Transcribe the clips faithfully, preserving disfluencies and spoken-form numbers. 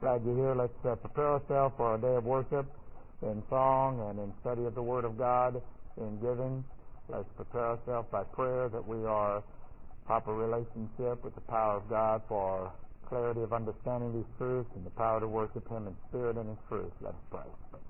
Glad you're here. Let's uh, prepare ourselves for our day of worship in song and in study of the Word of God, in giving. Let's prepare ourselves by prayer that we are proper relationship with the power of God for clarity of understanding these truths and the power to worship Him in spirit and in truth. Let's pray.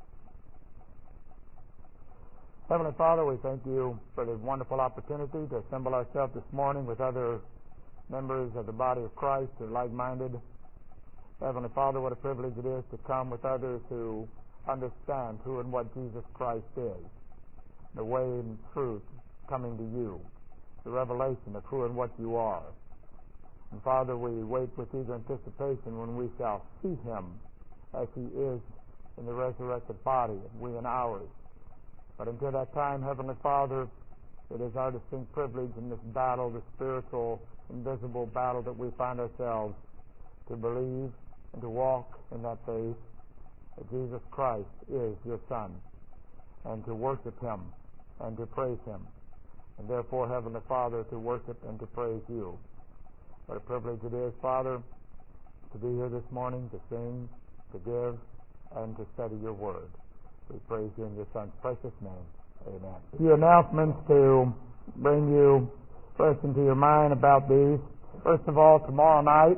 Heavenly Father, we thank you for the wonderful opportunity to assemble ourselves this morning with other members of the body of Christ who are like-minded. Heavenly Father, what a privilege it is to come with others who understand who and what Jesus Christ is, the way and truth coming to you, the revelation of who and what you are. And Father, we wait with eager anticipation when we shall see Him as He is in the resurrected body, and we in ours. But until that time, Heavenly Father, it is our distinct privilege in this battle, the spiritual, invisible battle that we find ourselves, to believe and to walk in that faith that Jesus Christ is your Son, and to worship Him and to praise Him, and therefore, Heavenly Father, to worship and to praise you. What a privilege it is, Father, to be here this morning, to sing, to give, and to study your Word. We praise you in your Son's precious name. Amen. A few announcements to bring you fresh into your mind about these. First of all, tomorrow night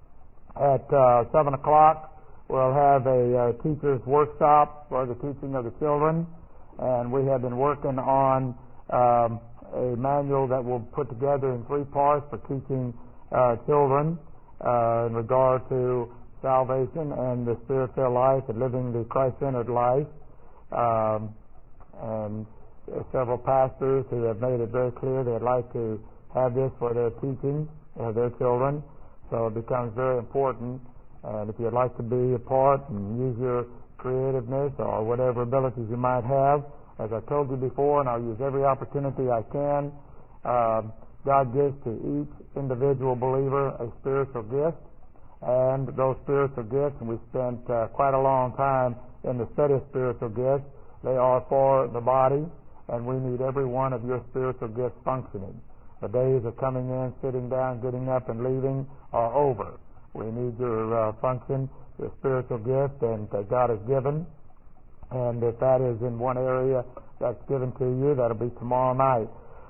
at uh, seven o'clock, we'll have a uh, teacher's workshop for the teaching of the children. And we have been working on um, a manual that we'll put together in three parts for teaching uh, children uh, in regard to salvation and the spirit-filled life and living the Christ-centered life. Um, and several pastors who have made it very clear they'd like to have this for their teaching of their children. So it becomes very important. And if you'd like to be a part and use your creativeness or whatever abilities you might have, as I told you before, and I'll use every opportunity I can, uh, God gives to each individual believer a spiritual gift. And those spiritual gifts, and we spent uh, quite a long time in the study of spiritual gifts, they are for the body, and we need every one of your spiritual gifts functioning. The days of coming in, sitting down, getting up, and leaving are over. We need your uh, function, your spiritual gift, and uh, God has given. And if that is in one area that's given to you, that'll be tomorrow night.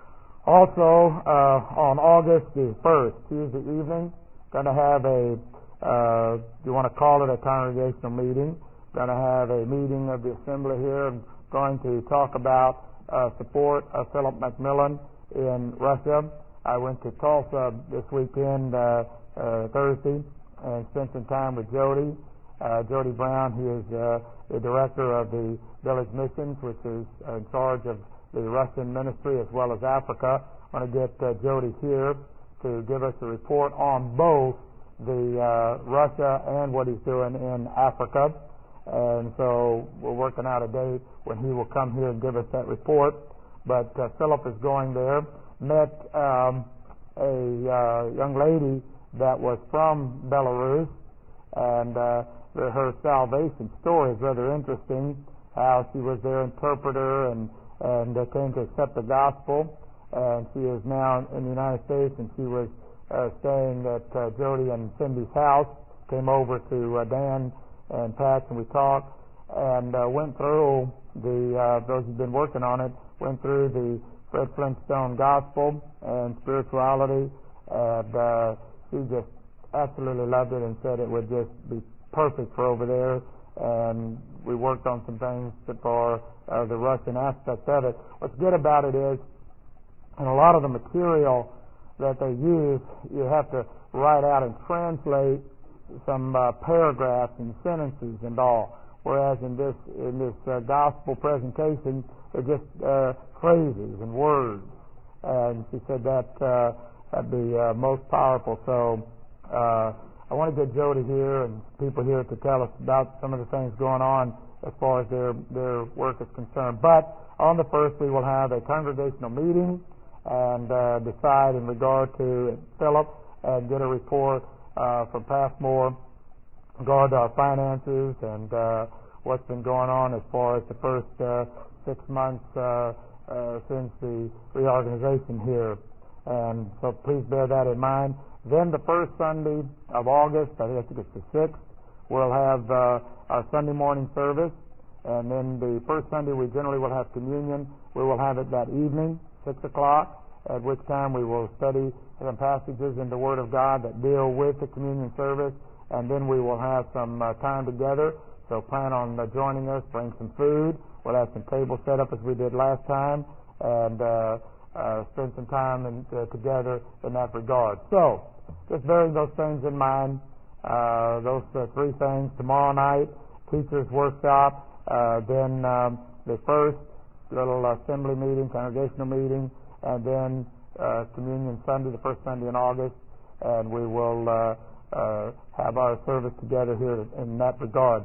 Also, uh, on August the first, Tuesday evening, going to have a Uh, you want to call it a congregational meeting. Going to have a meeting of the assembly here. I'm going to talk about uh, support of Philip McMillan in Russia. I went to Tulsa this weekend, uh, uh, Thursday, and spent some time with Jody. Uh, Jody Brown, he is uh, the director of the Village Missions, which is in charge of the Russian ministry as well as Africa. I want to get uh, Jody here to give us a report on both the uh, Russia and what he's doing in Africa. And so we're working out a date when he will come here and give us that report. But uh, Philip is going there. Met um, a uh, young lady that was from Belarus, and uh, her salvation story is rather interesting, how she was their interpreter and, and uh, came to accept the gospel. And she is now in the United States, and she was Uh, staying at uh, Jody and Cindy's house, came over to uh, Dan and Pat, and we talked, and uh, went through the, uh, those who've been working on it, went through the Fred Flintstone gospel and spirituality, and uh, she just absolutely loved it and said it would just be perfect for over there. And we worked on some things for uh, the Russian aspect of it. What's good about it is, and a lot of the material that they use, you have to write out and translate some uh, paragraphs and sentences and all. Whereas in this in this uh, gospel presentation, they're just uh, phrases and words. And she said that uh, that'd be uh, most powerful. So uh, I want to get Jody here and people here to tell us about some of the things going on as far as their their work is concerned. But on the first, we will have a congregational meeting and uh, decide in regard to Philip and get a report uh, from Passmore in regard to our finances and uh, what's been going on as far as the first uh, six months uh, uh, since the reorganization here. And so please bear that in mind. Then the first Sunday of August, I think it's the sixth, we'll have uh, our Sunday morning service, and then the first Sunday we generally will have communion. We will have it that evening, six o'clock, at which time we will study some passages in the Word of God that deal with the communion service, and then we will have some uh, time together. So plan on uh, joining us, bring some food. We'll have some tables set up as we did last time, and uh, uh, spend some time in, uh, together in that regard. So, just bearing those things in mind, uh, those uh, three things, tomorrow night, teachers' workshop, uh, then um, the first little assembly meeting, congregational meeting, and then uh, Communion Sunday, the first Sunday in August, and we will uh, uh, have our service together here in that regard.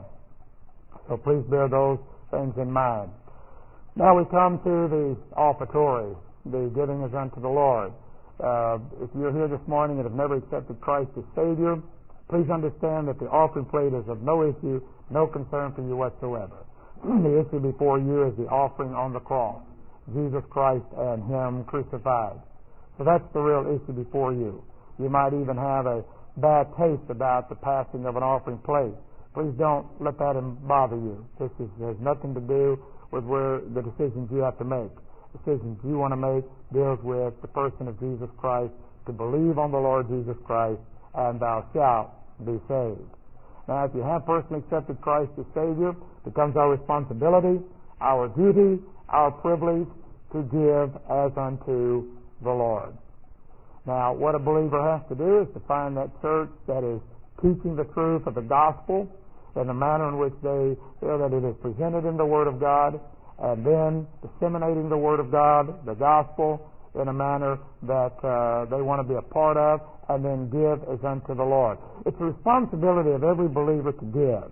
So please bear those things in mind. Now we come to the offertory, the giving is unto the Lord. Uh, if you're here this morning and have never accepted Christ as Savior, please understand that the offering plate is of no issue, no concern for you whatsoever. The issue before you is the offering on the cross, Jesus Christ and Him crucified. So that's the real issue before you. You might even have a bad taste about the passing of an offering plate. Please don't let that bother you. This is, has nothing to do with where the decisions you have to make. Decisions you want to make deals with the person of Jesus Christ, to believe on the Lord Jesus Christ, and thou shalt be saved. Now, if you have personally accepted Christ as Savior, it becomes our responsibility, our duty, our privilege to give as unto the Lord. Now, what a believer has to do is to find that church that is teaching the truth of the gospel in the manner in which they feel that it is presented in the Word of God, and then disseminating the Word of God, the gospel, in a manner that uh, they want to be a part of, and then give as unto the Lord. It's the responsibility of every believer to give.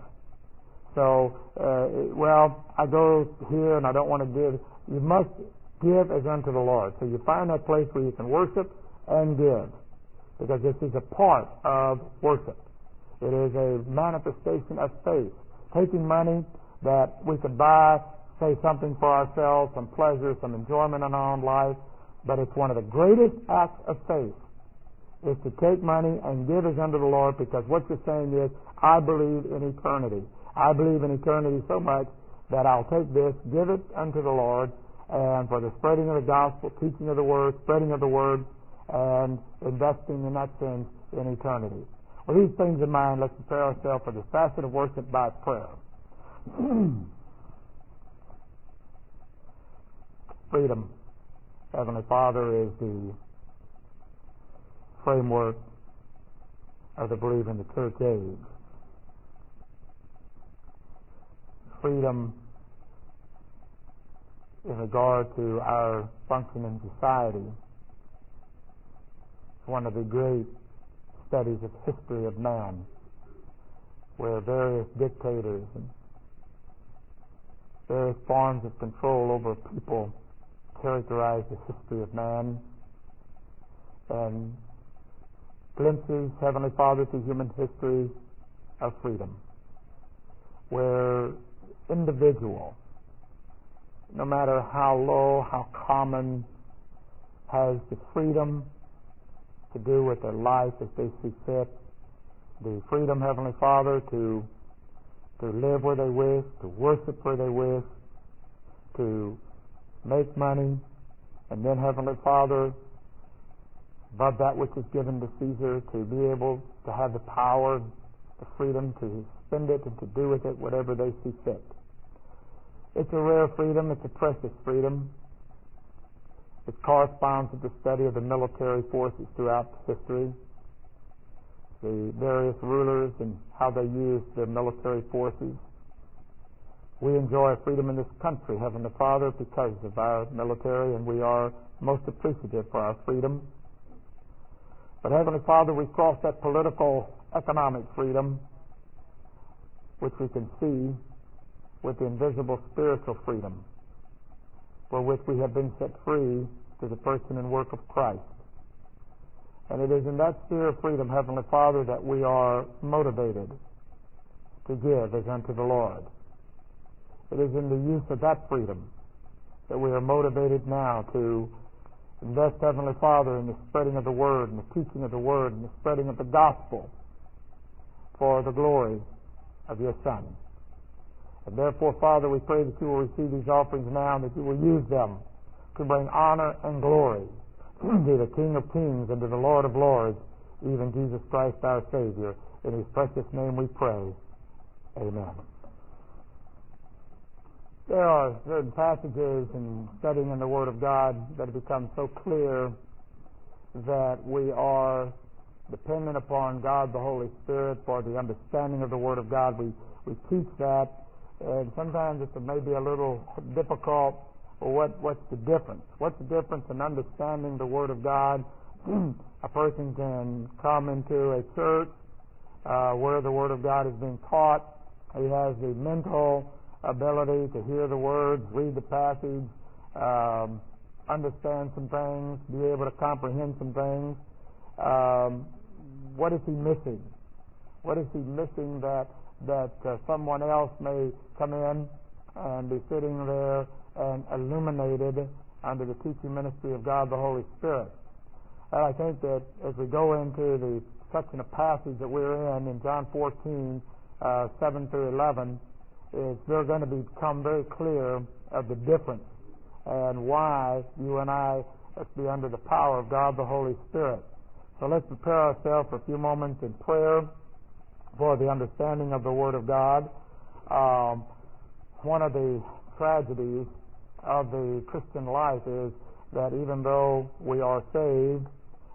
So, uh, well, I go here and I don't want to give. You must give as unto the Lord. So you find that place where you can worship and give, because this is a part of worship. It is a manifestation of faith. Taking money that we could buy, say something for ourselves, some pleasure, some enjoyment in our own life, but it's one of the greatest acts of faith is to take money and give as unto the Lord, because what you're saying is, I believe in eternity. I believe in eternity so much that I'll take this, give it unto the Lord, and for the spreading of the gospel, teaching of the word, spreading of the word, and investing in that sense in eternity. With these things in mind, let's prepare ourselves for this facet of worship by prayer. Freedom, Heavenly Father, is the framework of the belief in the church age. Freedom in regard to our function in society is one of the great studies of history of man, where various dictators and various forms of control over people characterize the history of man, and glimpses, Heavenly Father, to human history of freedom, where individual, no matter how low, how common, has the freedom to do with their life as they see fit, the freedom, Heavenly Father, to to live where they wish, to worship where they wish, to make money, and then, Heavenly Father, above that which is given to Caesar, to be able to have the power, the freedom to spend it and to do with it whatever they see fit. It's a rare freedom. It's a precious freedom. It corresponds with the study of the military forces throughout history, the various rulers and how they used their military forces. We enjoy freedom in this country, Heavenly Father, because of our military, and we are most appreciative for our freedom. But Heavenly Father, we cross that political, economic freedom, which we can see with the invisible spiritual freedom, for which we have been set free to the person and work of Christ. And it is in that sphere of freedom, Heavenly Father, that we are motivated to give as unto the Lord. It is in the use of that freedom that we are motivated now to invest, Heavenly Father, in the spreading of the Word and the teaching of the Word and the spreading of the gospel for the glory of your Son. And therefore, Father, we pray that you will receive these offerings now and that you will use them to bring honor and glory to the King of Kings and to the Lord of Lords, even Jesus Christ our Savior. In his precious name we pray. Amen. There are certain passages in studying in the Word of God that have become so clear that we are dependent upon God the Holy Spirit for the understanding of the Word of God. We, we teach that, and sometimes it may be a little difficult. Well, what, what's the difference? What's the difference in understanding the Word of God? A person can come into a church uh, where the Word of God is being taught. He has the mental ability to hear the words, read the passage, um, understand some things, be able to comprehend some things. Um, what is he missing? What is he missing that that uh, someone else may come in and be sitting there and illuminated under the teaching ministry of God the Holy Spirit? And I think that as we go into the section of passage that we're in, in John fourteen, uh, seven through eleven, it's they're going to become very clear of the difference and why you and I must be under the power of God the Holy Spirit. So let's prepare ourselves for a few moments in prayer for the understanding of the Word of God. Um, one of the tragedies of the Christian life is that even though we are saved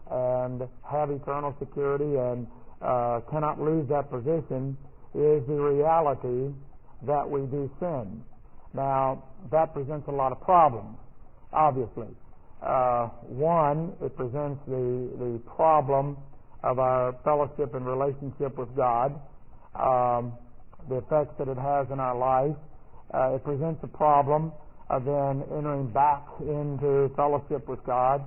and have eternal security and uh, cannot lose that position, is the reality that we do sin. Now, that presents a lot of problems, obviously. Uh, one, it presents the, the problem of our fellowship and relationship with God, um, the effects that it has in our life. Uh, it presents a problem of then entering back into fellowship with God.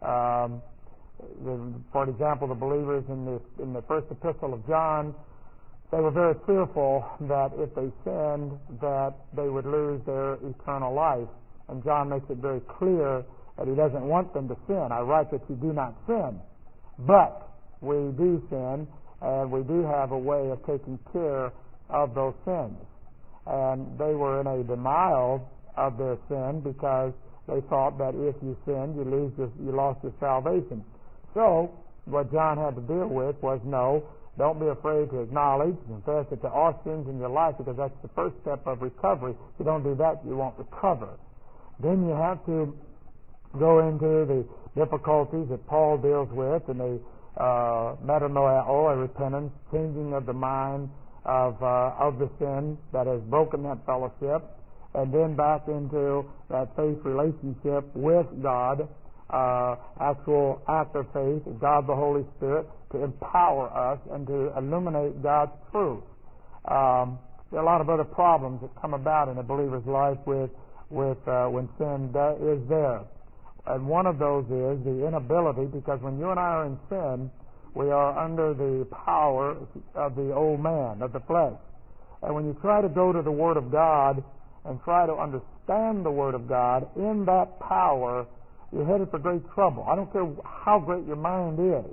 Um, the, for example, the believers in the, in the first epistle of John, they were very fearful that if they sinned, that they would lose their eternal life. And John makes it very clear that he doesn't want them to sin. I write that you do not sin. But we do sin, and we do have a way of taking care of those sins. And they were in a denial of their sin because they thought that if you sinned, you lose your, you lost your salvation. So what John had to deal with was, no, don't be afraid to acknowledge and confess that there are sins in your life, because that's the first step of recovery. If you don't do that, you won't recover. Then you have to go into the difficulties that Paul deals with in the uh, metanoia, a repentance, changing of the mind of uh, of the sin that has broken that fellowship, and then back into that faith relationship with God, uh, actual act of faith, God the Holy Spirit, to empower us and to illuminate God's truth. Um, there are a lot of other problems that come about in a believer's life with with uh, when sin is there. And one of those is the inability, because when you and I are in sin, we are under the power of the old man, of the flesh. And when you try to go to the Word of God and try to understand the Word of God in that power, you're headed for great trouble. I don't care how great your mind is.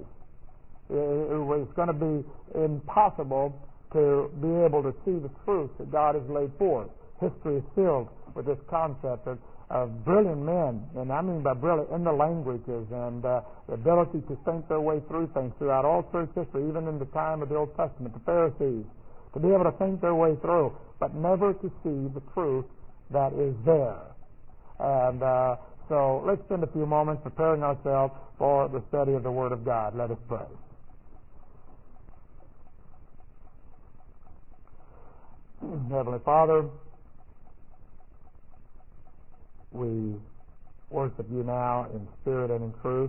It's going to be impossible to be able to see the truth that God has laid forth. History is filled with this concept of, of brilliant men, and I mean by brilliant in the languages and uh, the ability to think their way through things throughout all church history, even in the time of the Old Testament, the Pharisees, to be able to think their way through, but never to see the truth that is there. And uh, so let's spend a few moments preparing ourselves for the study of the Word of God. Let us pray. Heavenly Father, we worship you now in spirit and in truth.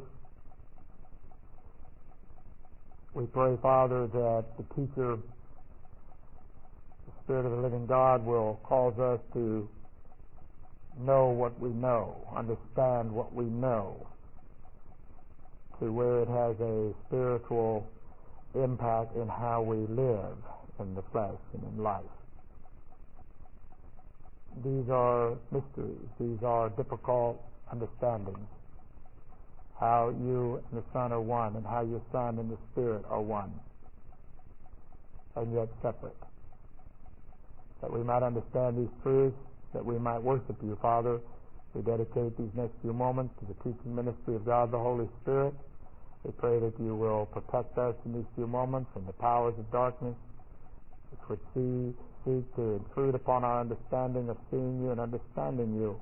We pray, Father, that the teacher, the Spirit of the living God, will cause us to know what we know, understand what we know, to where it has a spiritual impact in how we live in the flesh and in life. These are mysteries. These are difficult understandings. How you and the Son are one, and how your Son and the Spirit are one, and yet separate. we might understand these truths, that we might worship you, Father. We dedicate these next few moments to the teaching ministry of God the Holy Spirit. We pray that you will protect us in these few moments from the powers of darkness, which would see, seek to intrude upon our understanding of seeing you and understanding you.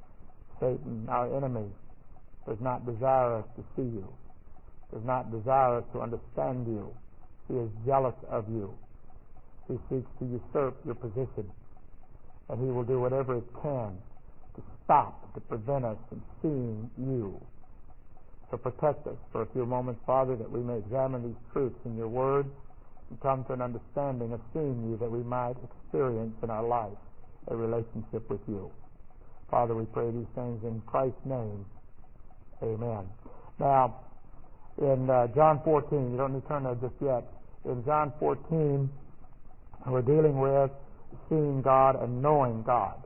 Satan, our enemy, does not desire us to see you, does not desire us to understand you. He is jealous of you. He seeks to usurp your position, and he will do whatever he can to stop, to prevent us from seeing you. So protect us for a few moments, Father, that we may examine these truths in your word and come to an understanding of seeing you, that we might experience in our life a relationship with you. Father, we pray these things in Christ's name. Amen. Now, in uh, John fourteen, you don't need to turn there just yet. In John fourteen, we're dealing with seeing God and knowing God.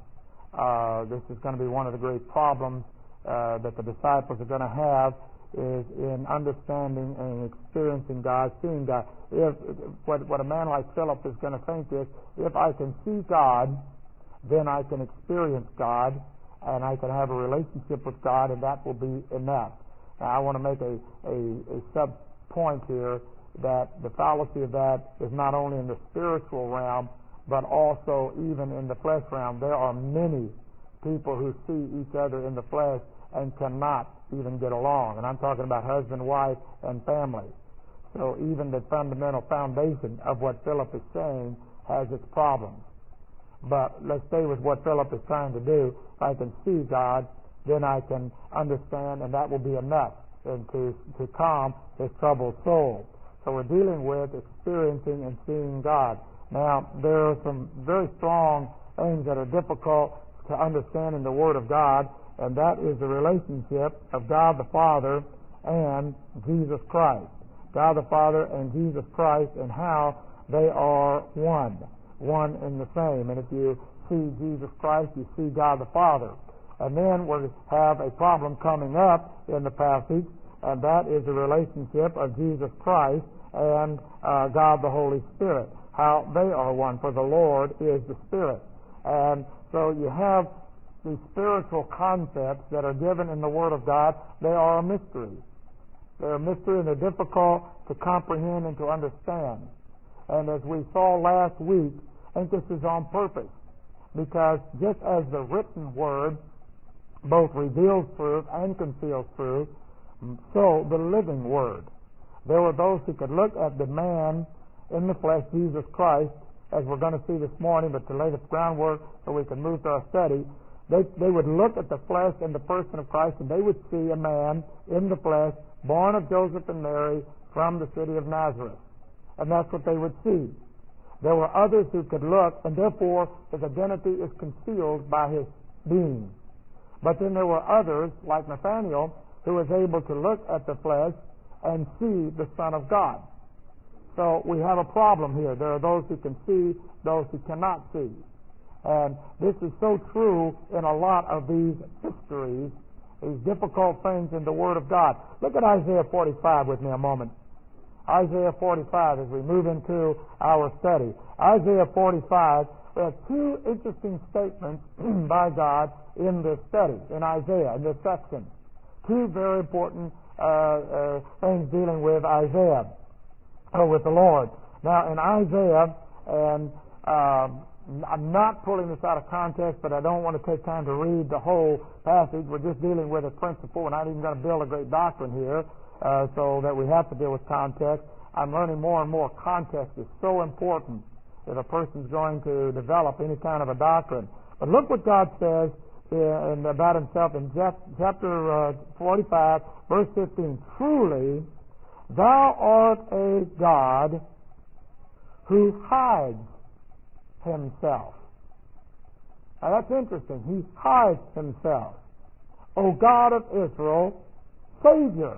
Uh, this is going to be one of the great problems uh, that the disciples are going to have, is in understanding and experiencing God, seeing God. If what, what a man like Philip is going to think is, if I can see God, then I can experience God, and I can have a relationship with God, and that will be enough. Now, I want to make a, a, a sub point here, that the fallacy of that is not only in the spiritual realm, but also even in the flesh realm. There are many people who see each other in the flesh and cannot even get along. And I'm talking about husband, wife, and family. So even the fundamental foundation of what Philip is saying has its problems. But let's stay with what Philip is trying to do. If I can see God, then I can understand, and that will be enough and to, to calm his troubled soul. So we're dealing with experiencing and seeing God. Now, there are some very strong things that are difficult to understand in the Word of God, and that is the relationship of God the Father and Jesus Christ. God the Father and Jesus Christ, and how they are one, one and the same. And if you see Jesus Christ, you see God the Father. And then we have a problem coming up in the passage, and that is the relationship of Jesus Christ and uh, God the Holy Spirit, how they are one, for the Lord is the Spirit. And so you have these spiritual concepts that are given in the Word of God. They are a mystery. They're a mystery, and they're difficult to comprehend and to understand. And as we saw last week, I think this is on purpose, because just as the written Word both reveals truth and conceals truth, so the living Word. There were those who could look at the man in the flesh, Jesus Christ, as we're going to see this morning, but to lay the groundwork so we can move to our study, they, they would look at the flesh and the person of Christ, and they would see a man in the flesh, born of Joseph and Mary, from the city of Nazareth. And that's what they would see. There were others who could look, and therefore his identity is concealed by his being. But then there were others, like Nathanael, who was able to look at the flesh and see the Son of God. So we have a problem here. There are those who can see, those who cannot see. And this is so true in a lot of these mysteries, these difficult things in the Word of God. Look at Isaiah forty-five with me a moment. Isaiah forty-five, as we move into our study. Isaiah forty-five, we have two interesting statements by God in this study, in Isaiah, in this section. Two very important uh, uh, things dealing with Isaiah, or with the Lord. Now, in Isaiah, and um, I'm not pulling this out of context, but I don't want to take time to read the whole passage. We're just dealing with a principle. We're not even going to build a great doctrine here, uh, so that we have to deal with context. I'm learning more and more context is so important if a person's going to develop any kind of a doctrine. But look what God says in, about himself in chapter uh, forty-five, verse fifteen. Truly, thou art a God who hides himself. Now that's interesting. He hides himself. O God of Israel, Savior.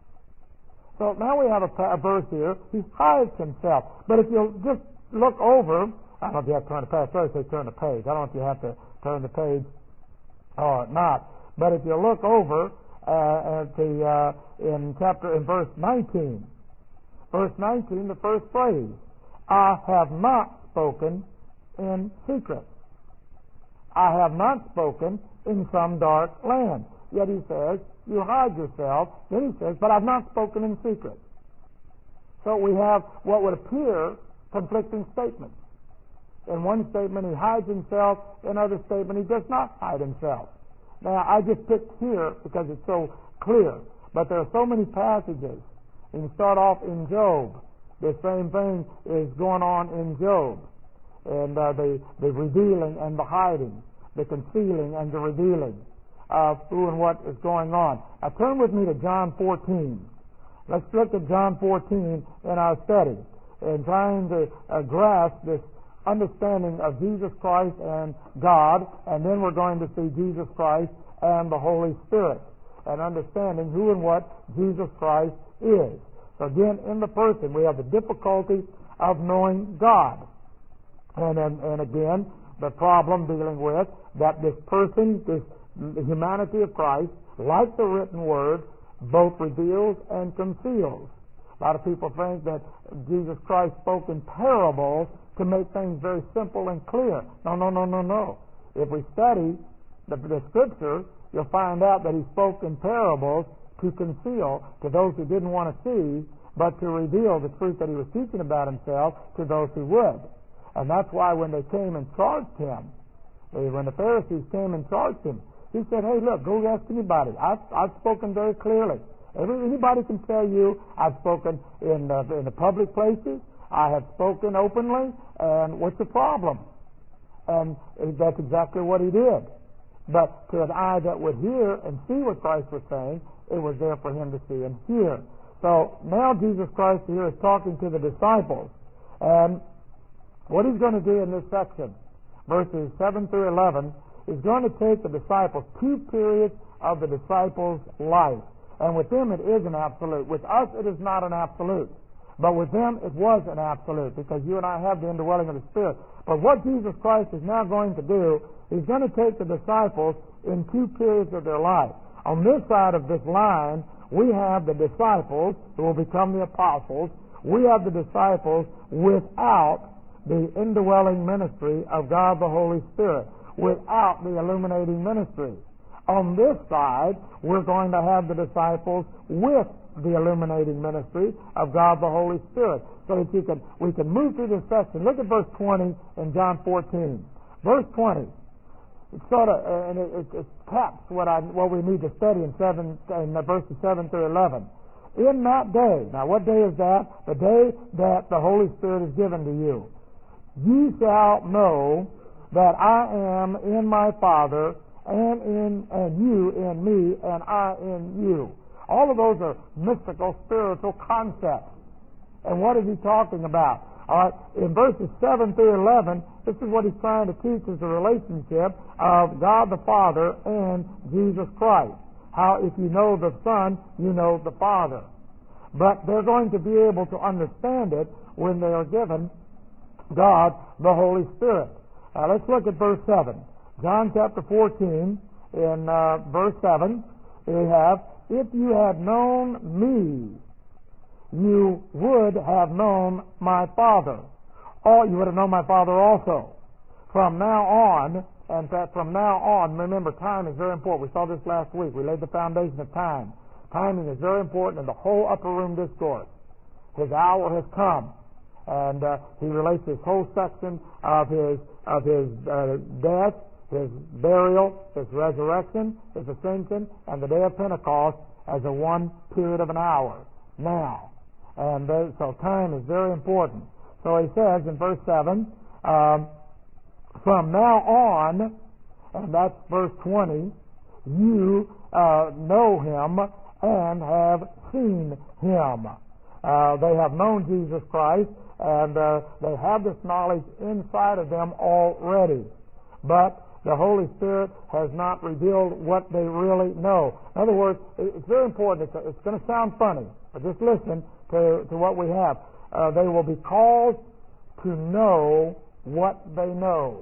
So now we have a, a verse here. He hides himself. But if you just look over, I don't know if you have to turn the page. Sorry, say turn the page. I don't know if you have to turn the page or not. But if you look over uh, at the uh, in chapter in verse nineteen, verse nineteen, the first phrase, I have not spoken in secret. I have not spoken in some dark land. Yet he says, you hide yourself. Then he says, but I've not spoken in secret. So we have what would appear conflicting statements. In one statement he hides himself, in another statement he does not hide himself. Now I just picked here because it's so clear, but there are so many passages. You can start off in Job. The same thing is going on in Job. And uh, the, the revealing and the hiding, the concealing and the revealing of who and what is going on. Now turn with me to John fourteen. Let's look at John fourteen in our study and trying to uh, grasp this understanding of Jesus Christ and God, and then we're going to see Jesus Christ and the Holy Spirit, and understanding who and what Jesus Christ is. So again, in the person, we have the difficulty of knowing God. And, and, and again, the problem dealing with that this person, this the humanity of Christ, like the written word, both reveals and conceals. A lot of people think that Jesus Christ spoke in parables to make things very simple and clear. No, no, no, no, no. If we study the, the Scripture, you'll find out that he spoke in parables to conceal to those who didn't want to see, but to reveal the truth that he was teaching about himself to those who would. And that's why when they came and charged him, when the Pharisees came and charged him, he said, hey, look, go ask anybody. I've, I've spoken very clearly. Every, anybody can tell you I've spoken in, uh, in the public places. I have spoken openly, and what's the problem? And that's exactly what he did. But to an eye that would hear and see what Christ was saying, it was there for him to see and hear. So now Jesus Christ here is talking to the disciples. And what he's going to do in this section, verses seven through eleven, is going to take the disciples, two periods of the disciples' life. And with them it is an absolute. With us it is not an absolute. But with them it was an absolute, because you and I have the indwelling of the Spirit. But what Jesus Christ is now going to do, he's going to take the disciples in two periods of their life. On this side of this line, we have the disciples who will become the apostles. We have the disciples without the indwelling ministry of God the Holy Spirit, without the illuminating ministry. On this side, we're going to have the disciples with the illuminating ministry of God the Holy Spirit. So that you can, we can move through this section. Look at verse twenty in John fourteen. Verse twenty. It sort of, uh, and it, it, it caps what I what we need to study in seven in verses seven through eleven. In that day, now what day is that? The day that the Holy Spirit is given to you. Ye shall know that I am in my Father, and in and you in me, and I in you. All of those are mystical, spiritual concepts. And what is he talking about? All right, in verses seven through eleven, this is what he's trying to teach, is the relationship of God the Father and Jesus Christ. How if you know the Son, you know the Father. But they're going to be able to understand it when they are given God the Holy Spirit. Now let's look at verse seven. John chapter fourteen, in uh, verse seven, we have, if you had known me, you would have known my Father. Or you would have known my Father also. From now on, and that from now on, remember, time is very important. We saw this last week. We laid the foundation of time. Timing is very important in the whole upper room discourse. His hour has come. And uh, he relates this whole section of his of his uh, death, his burial, his resurrection, his ascension, and the day of Pentecost as a one period of an hour. Now. And uh, so time is very important. So he says in verse seven, um, from now on, and that's verse twenty, you uh, know him and have seen him. Uh, they have known Jesus Christ, and uh, they have this knowledge inside of them already. But the Holy Spirit has not revealed what they really know. In other words, it's very important. It's, it's going to sound funny, but just listen to, to what we have. Uh, they will be called to know what they know.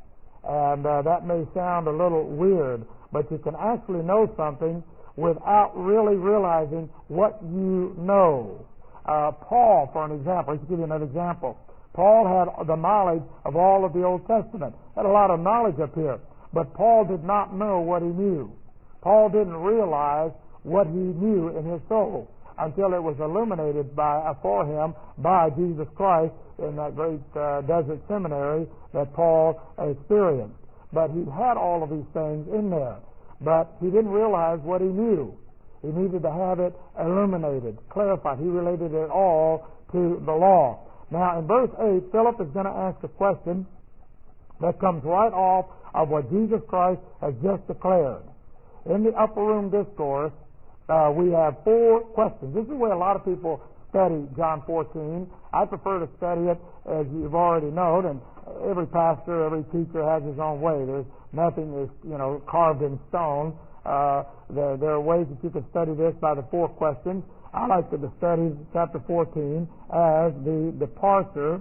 And uh, that may sound a little weird, but you can actually know something without really realizing what you know. Uh, Paul, for an example, let's give you another example. Paul had the knowledge of all of the Old Testament. Had a lot of knowledge up here. But Paul did not know what he knew. Paul didn't realize what he knew in his soul until it was illuminated by, for him by Jesus Christ in that great uh, desert seminary that Paul experienced. But he had all of these things in there. But he didn't realize what he knew. He needed to have it illuminated, clarified. He related it all to the law. Now, in verse eight, Philip is going to ask a question that comes right off of what Jesus Christ has just declared. In the upper room discourse, uh, we have four questions. This is where a lot of people study John fourteen. I prefer to study it as you've already known, and every pastor, every teacher has his own way. There's nothing is, you know, carved in stone. Uh, there, there are ways that you can study this by the four questions. I like to study chapter fourteen as the departure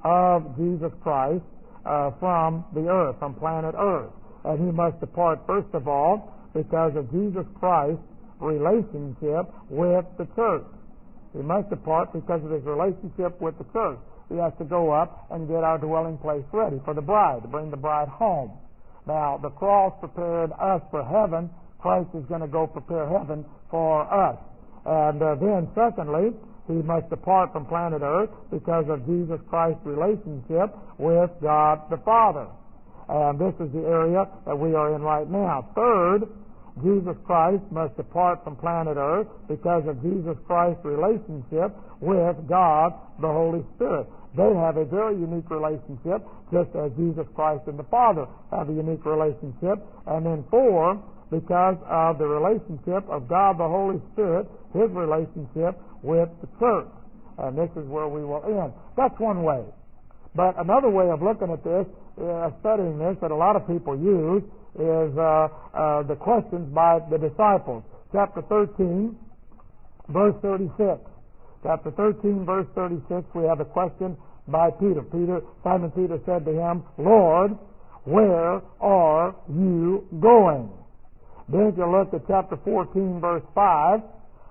of Jesus Christ uh, from the earth, from planet Earth. And he must depart, first of all, because of Jesus Christ's relationship with the church. He must depart because of his relationship with the church. He has to go up and get our dwelling place ready for the bride, to bring the bride home. Now, the cross prepared us for heaven. Christ is going to go prepare heaven for us. And uh, then, secondly, he must depart from planet Earth because of Jesus Christ's relationship with God the Father. And this is the area that we are in right now. Third, Jesus Christ must depart from planet Earth because of Jesus Christ's relationship with God the Holy Spirit. They have a very unique relationship, just as Jesus Christ and the Father have a unique relationship. And then four, because of the relationship of God the Holy Spirit, his relationship with the church. And this is where we will end. That's one way. But another way of looking at this, uh, studying this, that a lot of people use, is uh, uh, the questions by the disciples. Chapter thirteen, verse thirty-six. Chapter thirteen, verse thirty-six, we have a question by Peter. Peter, Simon Peter said to him, "Lord, where are you going?" Then if you look at chapter fourteen, verse five,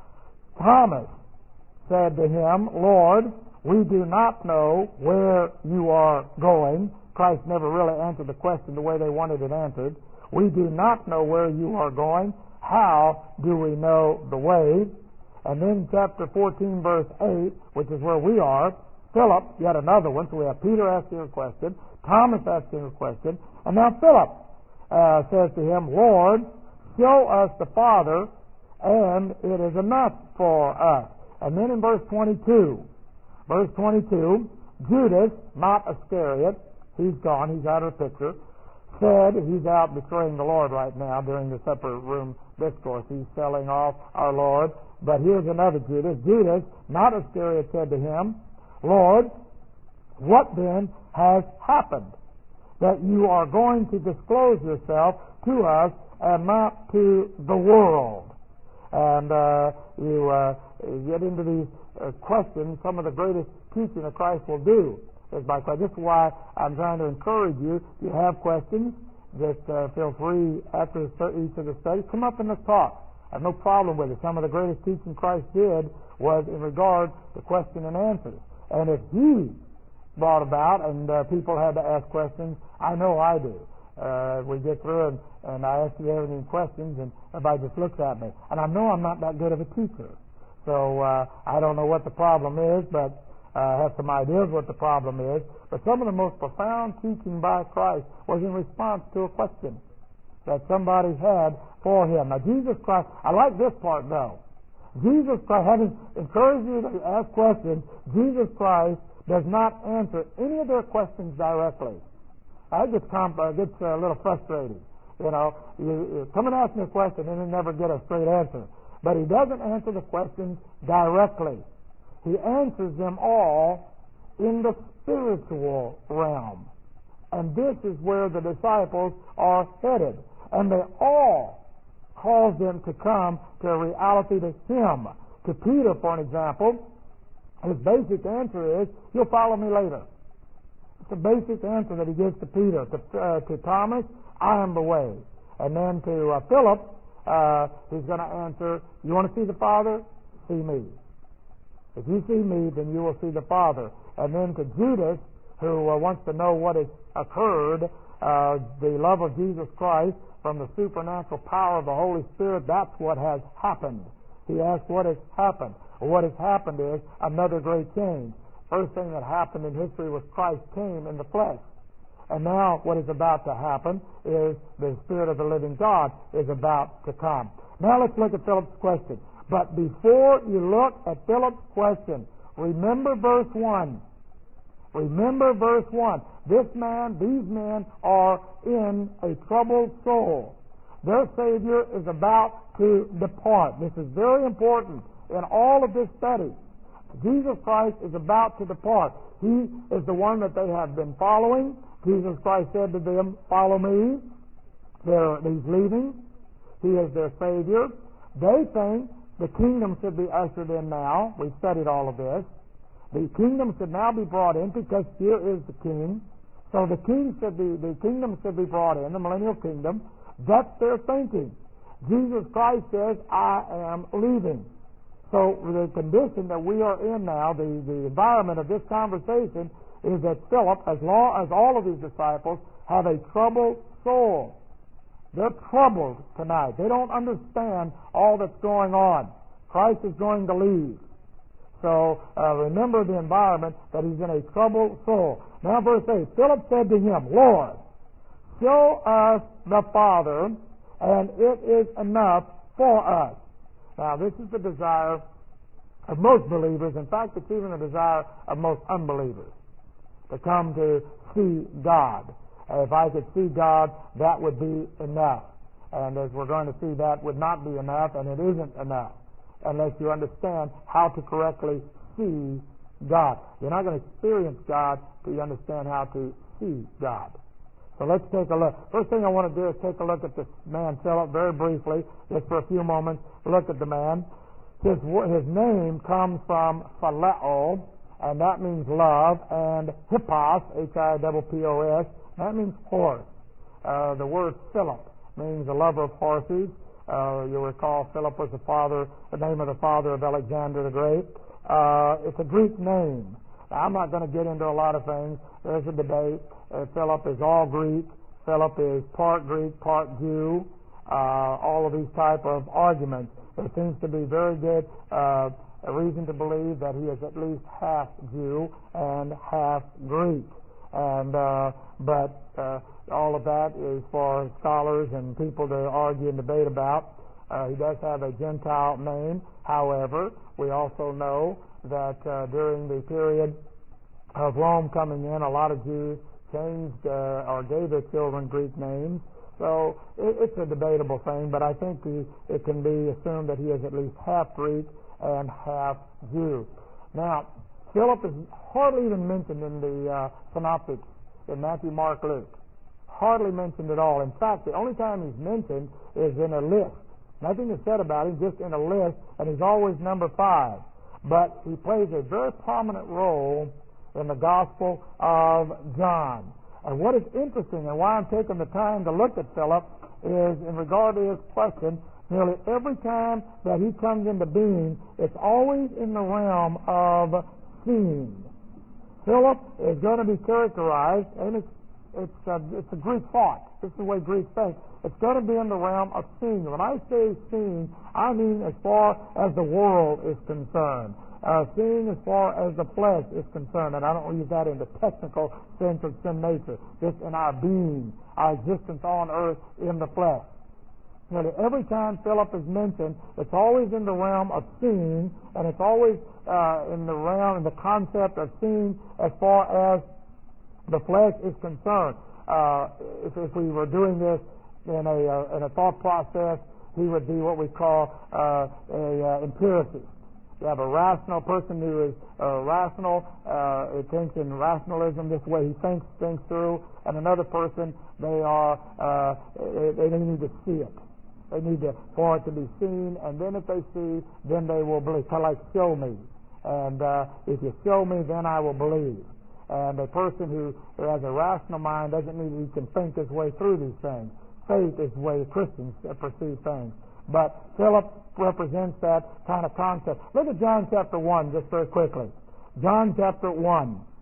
Thomas said to him, "Lord, we do not know where you are going." Christ never really answered the question the way they wanted it answered. "We do not know where you are going. How do we know the way?" And then chapter fourteen, verse eight, which is where we are, Philip, yet another one. So we have Peter asking a question, Thomas asking a question, and now Philip uh, says to him, "Lord, show us the Father, and it is enough for us." And then in verse twenty-two, verse twenty-two, Judas, not Iscariot, he's gone, he's out of the picture, said, he's out betraying the Lord right now during the supper room discourse. He's selling off our Lord. But here's another Judas. Judas, not Iscariot, said to him, "Lord, what then has happened that you are going to disclose yourself to us and not to the world?" And uh, you uh, get into these uh, questions. Some of the greatest teaching that Christ will do is by questions. This is why I'm trying to encourage you. If you have questions, just uh, feel free after each of the studies, come up and let's talk. I have no problem with it. Some of the greatest teaching Christ did was in regard to question and answers. And if he brought about and uh, people had to ask questions, I know I do. Uh, we get through and, and I ask you any questions and everybody just looks at me. And I know I'm not that good of a teacher. So uh, I don't know what the problem is, but uh, I have some ideas what the problem is. But some of the most profound teaching by Christ was in response to a question that somebody had for him. Now, Jesus Christ, I like this part though. Jesus Christ, having encouraged you to ask questions, Jesus Christ does not answer any of their questions directly. I get comp- uh, gets uh, a little frustrating. You know, you, you come and ask me a question and you never get a straight answer. But he doesn't answer the questions directly. He answers them all in the spiritual realm. And this is where the disciples are headed. And they all cause them to come to a reality to him. To Peter, for an example, his basic answer is, "You'll follow me later." It's the basic answer that he gives to Peter. To, uh, to Thomas, "I am the way." And then to uh, Philip, uh, he's going to answer, "You want to see the Father? See me. If you see me, then you will see the Father." and then to Judas, who uh, wants to know what has occurred, uh, the love of Jesus Christ from the supernatural power of the Holy Spirit, that's what has happened. He asked, what has happened? Well, what has happened is another great change. First thing that happened in history was Christ came in the flesh. And now what is about to happen is the Spirit of the living God is about to come. Now let's look at Philip's question. But before you look at Philip's question, remember verse one. Remember verse one. This man, these men are in a troubled soul. Their Savior is about to depart. This is very important in all of this study. Jesus Christ is about to depart. He is the one that they have been following. Jesus Christ said to them, follow me. They're, he's leaving. He is their Savior. They think the kingdom should be ushered in now. We've studied all of this. The kingdom should now be brought in because here is the king. So the king should be, the kingdom should be brought in, the millennial kingdom. That's their thinking. Jesus Christ says, I am leaving. So the condition that we are in now, the, the environment of this conversation, is that Philip, as long as all of these disciples, have a troubled soul. They're troubled tonight. They don't understand all that's going on. Christ is going to leave. So uh, remember the environment that he's in a troubled soul. Now verse eight, Philip said to him, Lord, show us the Father, and it is enough for us. Now this is the desire of most believers. In fact, it's even the desire of most unbelievers, to come to see God. If I could see God, that would be enough. And as we're going to see, that would not be enough, and it isn't enough unless you understand how to correctly see God. You're not going to experience God till you understand how to see God. So let's take a look. First thing I want to do is take a look at this man, Philip, very briefly, just for a few moments. Look at the man. His, his name comes from phileo, and that means love, and hippos, H I P P O S, that means horse. Uh, the word Philip means a lover of horses. Uh, you'll recall Philip was the father, the name of the father of Alexander the Great. Uh, it's a Greek name. Now, I'm not going to get into a lot of things. There's a debate. Uh, Philip is all Greek. Philip is part Greek, part Jew. Uh, all of these type of arguments. There seems to be very good uh, a reason to believe that he is at least half Jew and half Greek. And uh, but uh, all of that is for scholars and people to argue and debate about. Uh, he does have a Gentile name. However, we also know that uh, during the period of Rome coming in, a lot of Jews changed uh, or gave their children Greek names. So it, it's a debatable thing, but I think the, it can be assumed that he is at least half Greek and half Jew. Now, Philip is hardly even mentioned in the uh, synoptics in Matthew, Mark, Luke. Hardly mentioned at all. In fact, the only time he's mentioned is in a list. Nothing is said about him, just in a list, and he's always number five. But he plays a very prominent role in the Gospel of John. And what is interesting, and why I'm taking the time to look at Philip, is in regard to his question, nearly every time that he comes into being, it's always in the realm of seeing. Philip is going to be characterized, and it's it's a, it's a Greek thought. This is the way Greeks think. It's going to be in the realm of seeing. When I say seeing, I mean as far as the world is concerned. Uh, seeing as far as the flesh is concerned, and I don't use that in the technical sense of sin nature, just in our being, our existence on earth in the flesh. Nearly every time Philip is mentioned, it's always in the realm of seeing, and it's always uh, in the realm, in the concept of seeing as far as the flesh is concerned. Uh, if, if we were doing this in a, uh, in a thought process, he would be what we call uh, a uh, empiricist. You have a rational person who is uh, rational, uh, it thinks in rationalism, this way he thinks things through, and another person, they are, uh, they, they need to see it. They need to, for it to be seen, and then if they see, then they will believe. Kind of like show me. And uh, if you show me, then I will believe. And a person who, who has a rational mind doesn't mean he can think his way through these things. Faith is the way Christians perceive things. But Philip represents that kind of concept. Look at John chapter one just very quickly. John chapter one.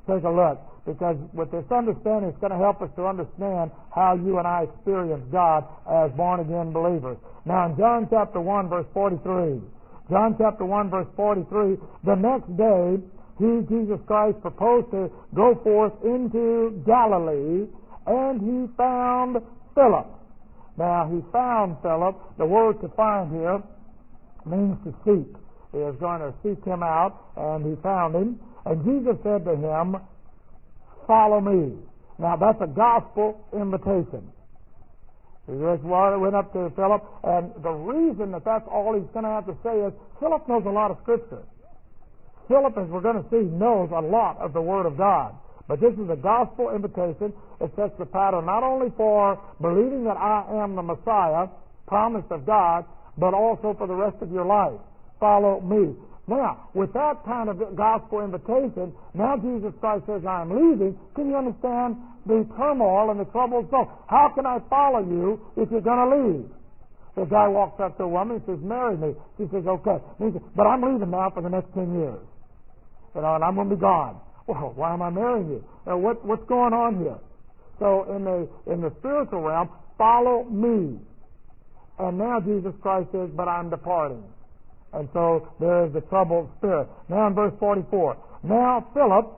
take a look, because with this understanding, it's going to help us to understand how you and I experience God as born-again believers. Now, in John chapter one, verse forty-three, John chapter one, verse forty-three, the next day, he, Jesus Christ, proposed to go forth into Galilee, and he found Philip. Now, he found Philip. The word to find here means to seek. He was going to seek him out, and he found him. And Jesus said to him, "Follow me." Now, that's a gospel invitation. He just went up to Philip, and the reason that that's all he's going to have to say is Philip knows a lot of Scripture. Philip, as we're going to see, knows a lot of the Word of God. But this is a gospel invitation. It sets the pattern not only for believing that I am the Messiah, promised of God, but also for the rest of your life. Follow me. Now, with that kind of gospel invitation, now Jesus Christ says, "I am leaving." Can you understand the turmoil and the troubles? So, how can I follow you if you're going to leave? The guy walks up to a woman and says, "Marry me." She says, "Okay." He says, "But I'm leaving now for the next ten years. You know, and I'm going to be gone." Well, why am I marrying you? Now, what, what's going on here? So, in the in the spiritual realm, follow me. And now Jesus Christ says, "But I'm departing." And so there is the troubled spirit. Now in verse forty-four. Now Philip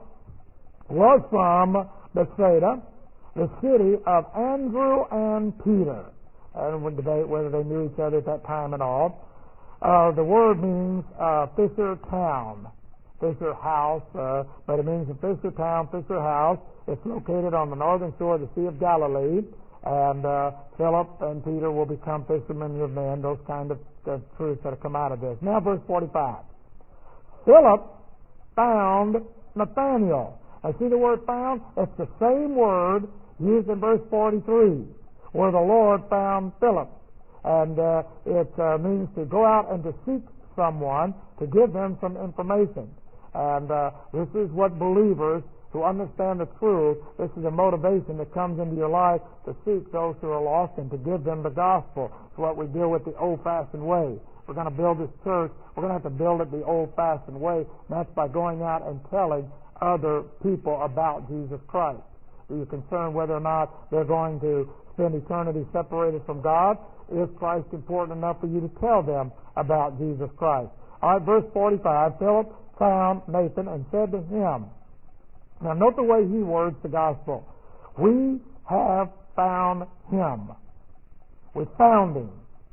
was from Bethsaida, the city of Andrew and Peter. And we'll debate whether they knew each other at that time at all. Uh, the word means uh, Fisher town, Fisher house, uh, but it means a Fisher town, Fisher house. It's located on the northern shore of the Sea of Galilee. And uh, Philip and Peter will become fishermen of men, those kind of uh, truths that have come out of this. Now verse forty-five. Philip found Nathanael. I see the word found. It's the same word used in verse forty-three, where the Lord found Philip. And uh, it uh, means to go out and to seek someone, to give them some information. And uh, this is what believers who understand the truth, this is a motivation that comes into your life to seek those who are lost and to give them the gospel. It's what we do with the old-fashioned way. We're going to build this church. We're going to have to build it the old-fashioned way. And that's by going out and telling other people about Jesus Christ. Are you concerned whether or not they're going to spend eternity separated from God? Is Christ important enough for you to tell them about Jesus Christ? All right, verse forty-five. Philip found Nathan and said to him, now note the way he words the gospel. We have found him. We found him.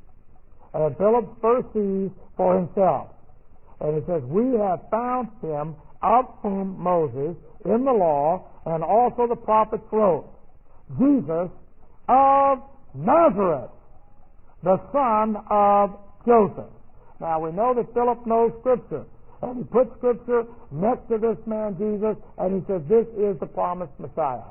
And Philip first sees for himself. And it says, we have found him of whom Moses in the law and also the prophets wrote, Jesus of Nazareth, the son of Joseph. Now we know that Philip knows Scripture. And he puts Scripture next to this man, Jesus, and he says, this is the promised Messiah.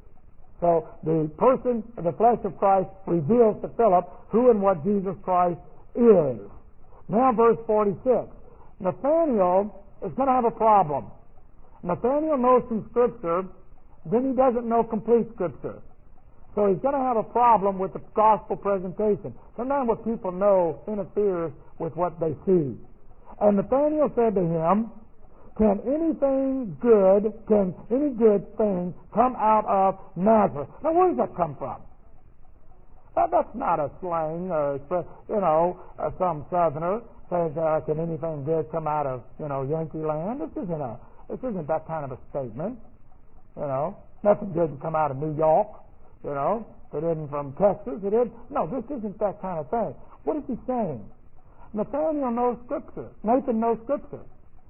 So the person, the flesh of Christ, reveals to Philip who and what Jesus Christ is. Now verse forty-six. Nathanael is going to have a problem. Nathanael knows some Scripture, then he doesn't know complete Scripture. So he's going to have a problem with the gospel presentation. Sometimes what people know interferes with what they see. And Nathanael said to him, can anything good, can any good thing come out of Nazareth? Now, where does that come from? That, that's not a slang or, you know, uh, some southerner says, uh, can anything good come out of, you know, Yankee land? This isn't a, this isn't that kind of a statement. You know, nothing good can come out of New York. You know, it isn't from Texas. It isn't. No, this isn't that kind of thing. What is he saying? Nathanael knows Scripture. Nathan knows Scripture.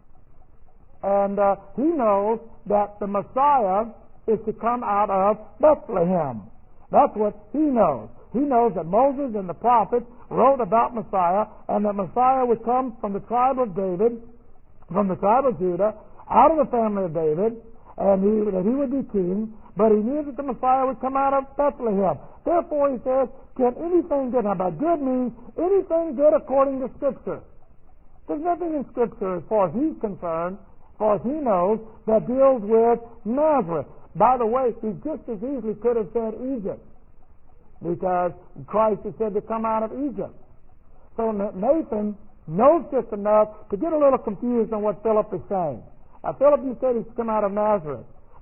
And uh, he knows that the Messiah is to come out of Bethlehem. That's what he knows. He knows that Moses and the prophets wrote about Messiah, and that Messiah would come from the tribe of David, from the tribe of Judah, out of the family of David, and he, that he would be king, but he knew that the Messiah would come out of Bethlehem. Therefore, he says, can anything good, now by good means anything good according to Scripture. There's nothing in Scripture, as far as he's concerned, as far as he knows, that deals with Nazareth. By the way, he just as easily could have said Egypt, because Christ is said to come out of Egypt. So Nathan knows just enough to get a little confused on what Philip is saying. Now, Philip, you said he's come out of Nazareth.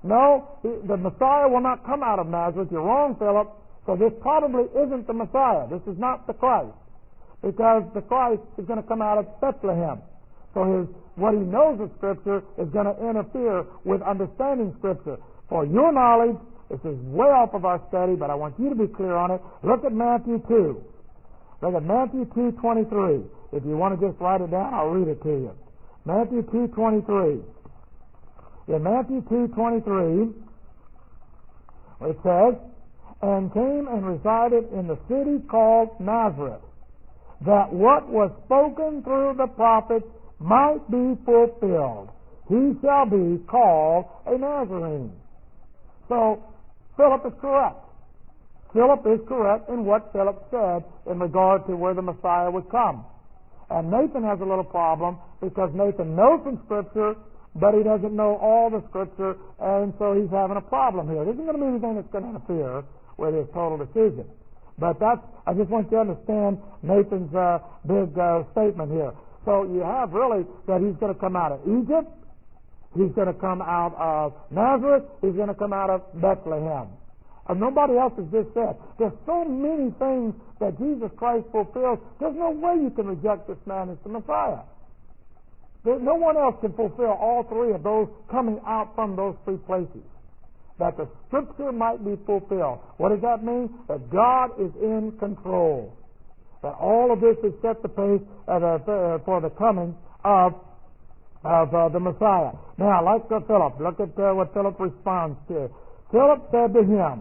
No, the Messiah will not come out of Nazareth. You're wrong, Philip. So this probably isn't the Messiah. This is not the Christ. Because the Christ is going to come out of Bethlehem. So his, what he knows of Scripture is going to interfere with understanding Scripture. For your knowledge, this is way off of our study, but I want you to be clear on it. Look at Matthew two. Look at Matthew two twenty-three. If you want to just write it down, I'll read it to you. Matthew two twenty-three. In Matthew two twenty-three, it says, and came and resided in the city called Nazareth, that what was spoken through the prophets might be fulfilled. He shall be called a Nazarene. So, Philip is correct. Philip is correct in what Philip said in regard to where the Messiah would come. And Nathan has a little problem because Nathan knows some Scripture, but he doesn't know all the Scripture, and so he's having a problem here. There isn't going to be anything that's going to interfere with his total decision. But that's, I just want you to understand Nathan's uh, big uh, statement here. So you have really that he's going to come out of Egypt, he's going to come out of Nazareth, he's going to come out of Bethlehem. And nobody else has just said. There's so many things that Jesus Christ fulfills, there's no way you can reject this man as the Messiah. There, no one else can fulfill all three of those coming out from those three places. That the Scripture might be fulfilled. What does that mean? That God is in control. That all of this is set the pace uh, the, uh, for the coming of, of uh, the Messiah. Now, like uh, Philip, look at uh, what Philip responds to. Philip said to him,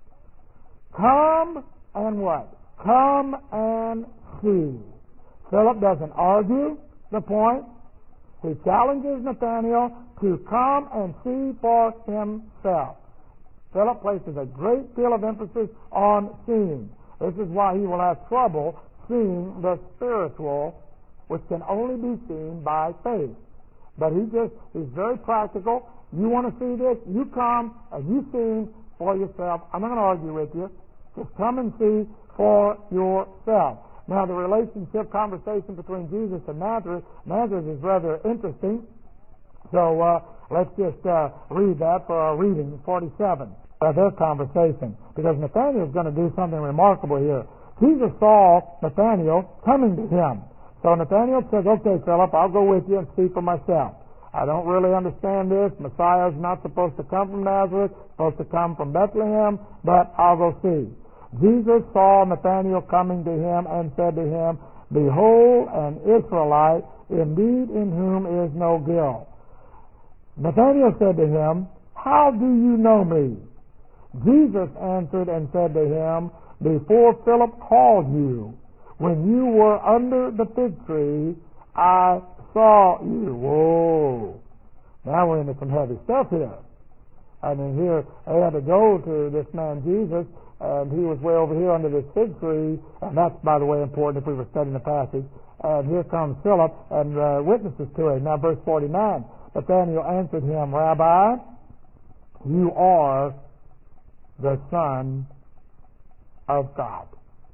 come and what? Come and see. Philip doesn't argue the point. He challenges Nathanael to come and see for himself. Philip places a great deal of emphasis on seeing. This is why he will have trouble seeing the spiritual, which can only be seen by faith. But he just, he's very practical. You want to see this? You come and you see for yourself. I'm not going to argue with you. Just come and see for yourself. Now, the relationship conversation between Jesus and Nazareth, Nazareth is rather interesting. So uh, let's just uh, read that for our reading, forty-seven, uh, their conversation. Because Nathanael is going to do something remarkable here. Jesus saw Nathanael coming to him. So Nathanael says, okay, Philip, I'll go with you and see for myself. I don't really understand this. Messiah is not supposed to come from Nazareth, supposed to come from Bethlehem, but I'll go see. Jesus saw Nathanael coming to him and said to him, behold, an Israelite, indeed in whom is no guilt. Nathanael said to him, how do you know me? Jesus answered and said to him, before Philip called you, when you were under the fig tree, I saw you. Whoa. Now we're into some heavy stuff here. I mean, here they had to go to this man Jesus, and he was way over here under this fig tree, and that's, by the way, important if we were studying the passage. And here comes Philip and uh, witnesses to it. Now, verse forty-nine. Nathanael answered him, Rabbi, you are the Son of God.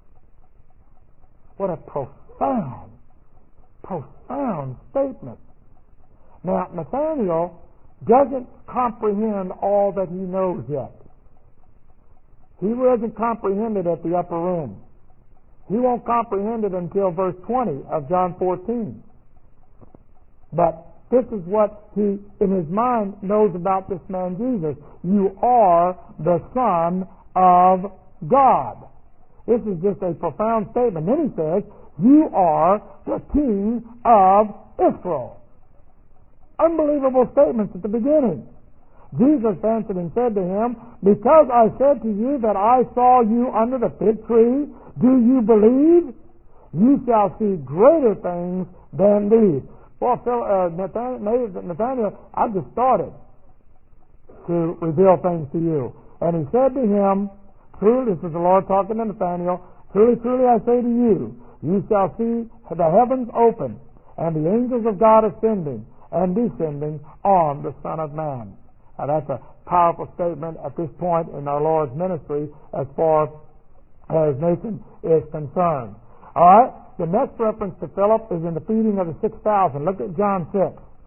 What a profound, profound statement. Now, Nathanael doesn't comprehend all that he knows yet. He wasn't comprehended at the upper room. He won't comprehend it until verse twenty of John fourteen. But this is what he, in his mind, knows about this man Jesus. You are the Son of God. This is just a profound statement. Then he says, you are the King of Israel. Unbelievable statements at the beginning. Jesus answered and said to him, because I said to you that I saw you under the fig tree, do you believe? You shall see greater things than these. Well, uh, Nathanael, Nathanael, I just started to reveal things to you. And he said to him, truly, this is the Lord talking to Nathanael, truly, truly I say to you, you shall see the heavens open, and the angels of God ascending and descending on the Son of Man. Now that's a powerful statement at this point in our Lord's ministry as far as Nathan is concerned. All right, the next reference to Philip is in the feeding of the six thousand. Look at John six.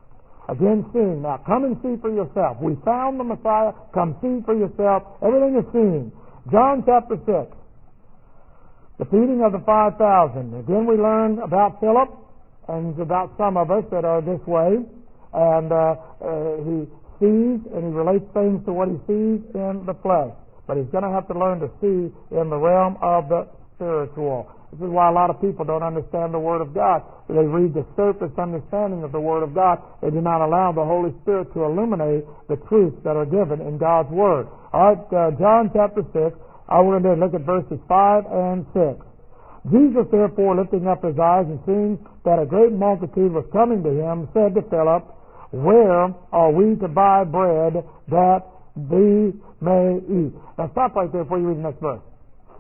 Again, seeing. Now, come and see for yourself. We found the Messiah. Come see for yourself. Everything is seen. John chapter six. The feeding of the five thousand. Again, we learn about Philip, and about some of us that are this way. And uh, uh, he sees and he relates things to what he sees in the flesh. But he's going to have to learn to see in the realm of the spiritual. This is why a lot of people don't understand the Word of God. They read the surface understanding of the Word of God. They do not allow the Holy Spirit to illuminate the truths that are given in God's Word. All right, uh, John chapter six. I want to look at verses five and six. Jesus, therefore, lifting up his eyes and seeing that a great multitude was coming to him, said to Philip, Where are we to buy bread that we may eat? Now stop right there before you read the next verse.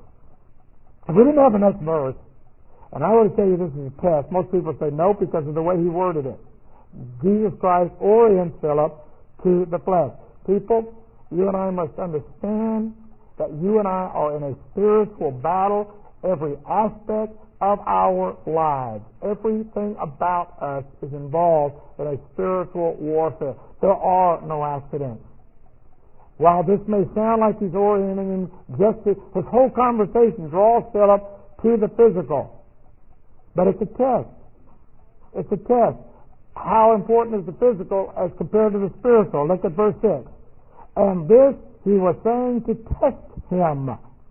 If we didn't have the next verse, and I want to tell you this is a test, most people say no because of the way he worded it. Jesus Christ orients Philip to the flesh. People, you and I must understand that you and I are in a spiritual battle. Every aspect of our lives, everything about us is involved in a spiritual warfare. There are no accidents. While this may sound like he's orienting him just to, his whole conversation draws Philip to the physical. But it's a test. It's a test. How important is the physical as compared to the spiritual? Look at verse six. And this he was saying to test him,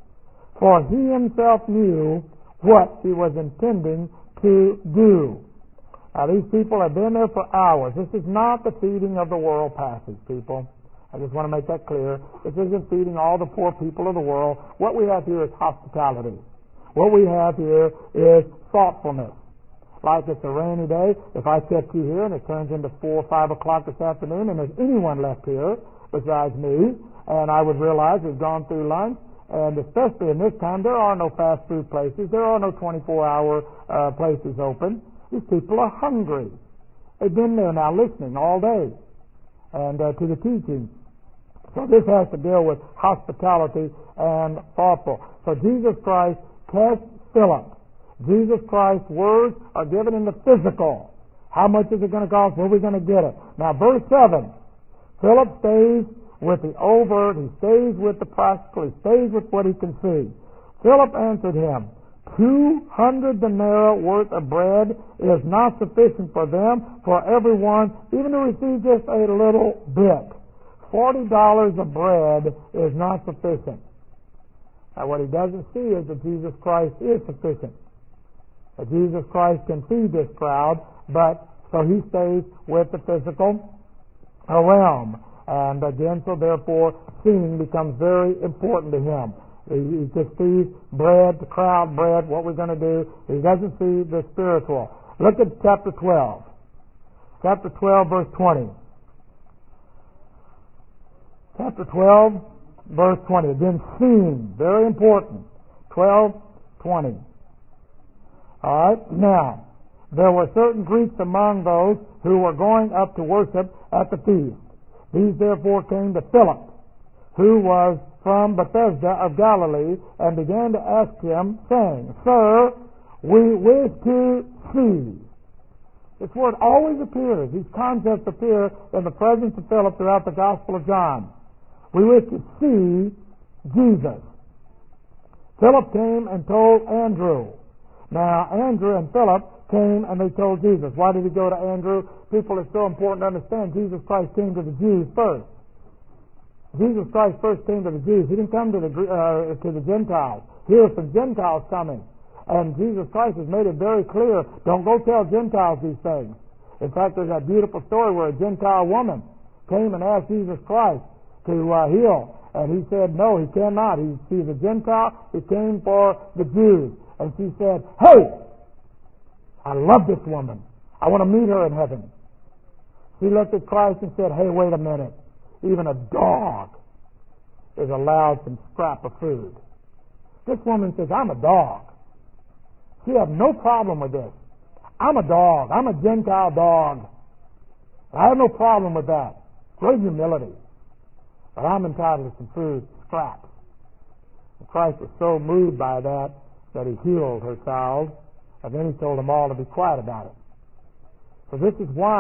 for he himself knew what he was intending to do. Now these people have been there for hours. This is not the feeding of the world passage, people. I just want to make that clear. This isn't feeding all the poor people of the world. What we have here is hospitality. What we have here is thoughtfulness. Like it's a rainy day, if I kept you here and it turns into four or five o'clock this afternoon and there's anyone left here besides me, and I would realize we've gone through lunch, and especially in this time, there are no fast food places. There are no twenty-four hour uh, places open. These people are hungry. They've been there now listening all day and uh, to the teaching. So this has to deal with hospitality and thoughtful. So Jesus Christ tests Philip. Jesus Christ's words are given in the physical. How much is it going to cost? Where are we going to get it? Now, verse seven. Philip stays with the overt. He stays with the practical. He stays with what he can see. Philip answered him, Two hundred denarii worth of bread is not sufficient for them, for everyone, even to receive just a little bit. Forty dollars of bread is not sufficient. Now, what he doesn't see is that Jesus Christ is sufficient. That Jesus Christ can feed this crowd, but so he stays with the physical realm. And again, so therefore, seeing becomes very important to him. He just sees bread, the crowd, bread, what we're going to do. He doesn't see the spiritual. Look at chapter twelve. Chapter twelve, verse twenty. Chapter twelve, verse twenty. Again, seeing, very important. twelve, twenty. All right, now, there were certain Greeks among those who were going up to worship at the feast. These therefore came to Philip, who was from Bethsaida of Galilee, and began to ask him, saying, Sir, we wish to see. This word always appears, these concepts appear in the presence of Philip throughout the Gospel of John. We wish to see Jesus. Philip came and told Andrew. Now, Andrew and Philip came and they told Jesus. Why did he go to Andrew? People, it's so important to understand Jesus Christ came to the Jews first. Jesus Christ first came to the Jews. He didn't come to the uh, to the Gentiles. Here are some Gentiles coming. And Jesus Christ has made it very clear, don't go tell Gentiles these things. In fact, there's that beautiful story where a Gentile woman came and asked Jesus Christ to uh, heal. And he said, no, he cannot. He, he's a Gentile. He came for the Jews. And she said, hey, I love this woman. I want to meet her in heaven. She looked at Christ and said, hey, wait a minute. Even a dog is allowed some scrap of food. This woman says, I'm a dog. She has no problem with this. I'm a dog. I'm a Gentile dog. I have no problem with that. Great humility. But I'm entitled to some food, scraps. And Christ was so moved by that that he healed her child, and then he told them all to be quiet about it. So this is why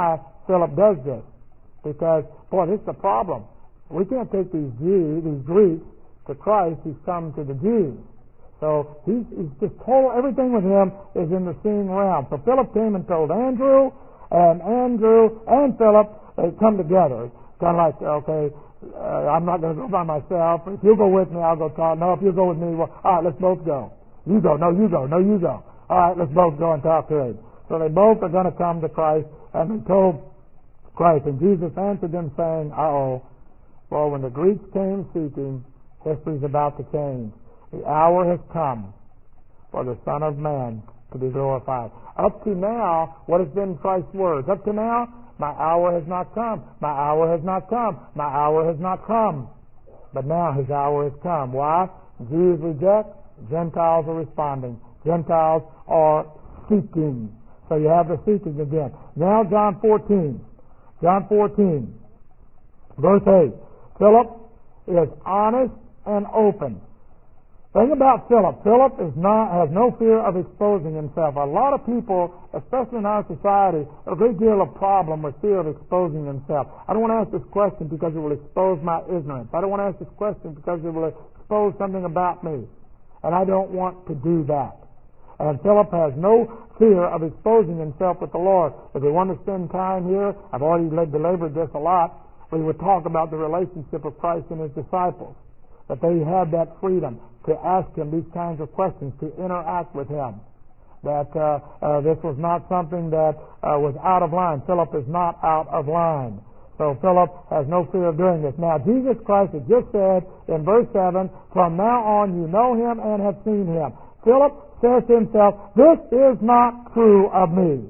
Philip does this. Because, boy, this is the problem. We can't take these Jews, these Greeks, to Christ. He's come to the Jews. So he's, he's just total, everything with him is in the seeing realm. So Philip came and told Andrew, and Andrew and Philip, they come together. Kind of like, okay, uh, I'm not going to go by myself. If you go with me, I'll go talk. No, if you go with me, well, all right, let's both go. You go. No, you go. No, you go. All right, let's both go and talk to him. So they both are going to come to Christ, and they told Christ. And Jesus answered them, saying, uh-oh, for when the Greeks came seeking, history's about to change. The hour has come for the Son of Man to be glorified. Up to now, what has been Christ's words? Up to now, my hour has not come. My hour has not come. My hour has not come. But now his hour has come. Why? Jews reject. Gentiles are responding. Gentiles are seeking. So you have the seeking again. Now John fourteen. John fourteen, verse eight. Philip is honest and open. Thing about Philip, Philip is not, has no fear of exposing himself. A lot of people, especially in our society, have a great deal of problem with fear of exposing themselves. I don't want to ask this question because it will expose my ignorance. I don't want to ask this question because it will expose something about me. And I don't want to do that. And Philip has no fear of exposing himself with the Lord. If we want to spend time here, I've already belabored this a lot, we would talk about the relationship of Christ and his disciples. That they had that freedom to ask him these kinds of questions, to interact with him. That uh, uh, this was not something that uh, was out of line. Philip is not out of line. So Philip has no fear of doing this. Now, Jesus Christ has just said in verse seven, from now on you know him and have seen him. Philip says to himself, this is not true of me.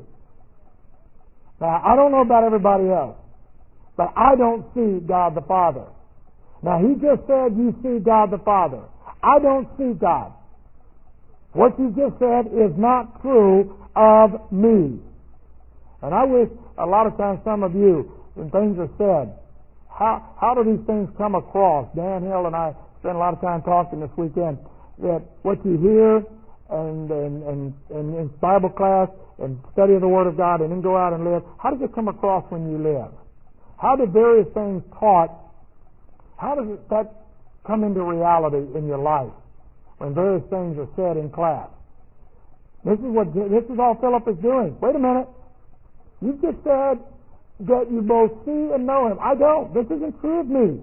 Now, I don't know about everybody else, but I don't see God the Father. Now, he just said you see God the Father. I don't see God. What you just said is not true of me. And I wish a lot of times some of you, when things are said, how, how do these things come across? Dan Hill and I spent a lot of time talking this weekend that what you hear and, and, and, and in Bible class and study of the Word of God and then go out and live, how does it come across when you live? How do various things taught, how does it, that come into reality in your life when various things are said in class? This is what this is all Philip is doing. Wait a minute. You just said that you both see and know him. I don't. This isn't true of me.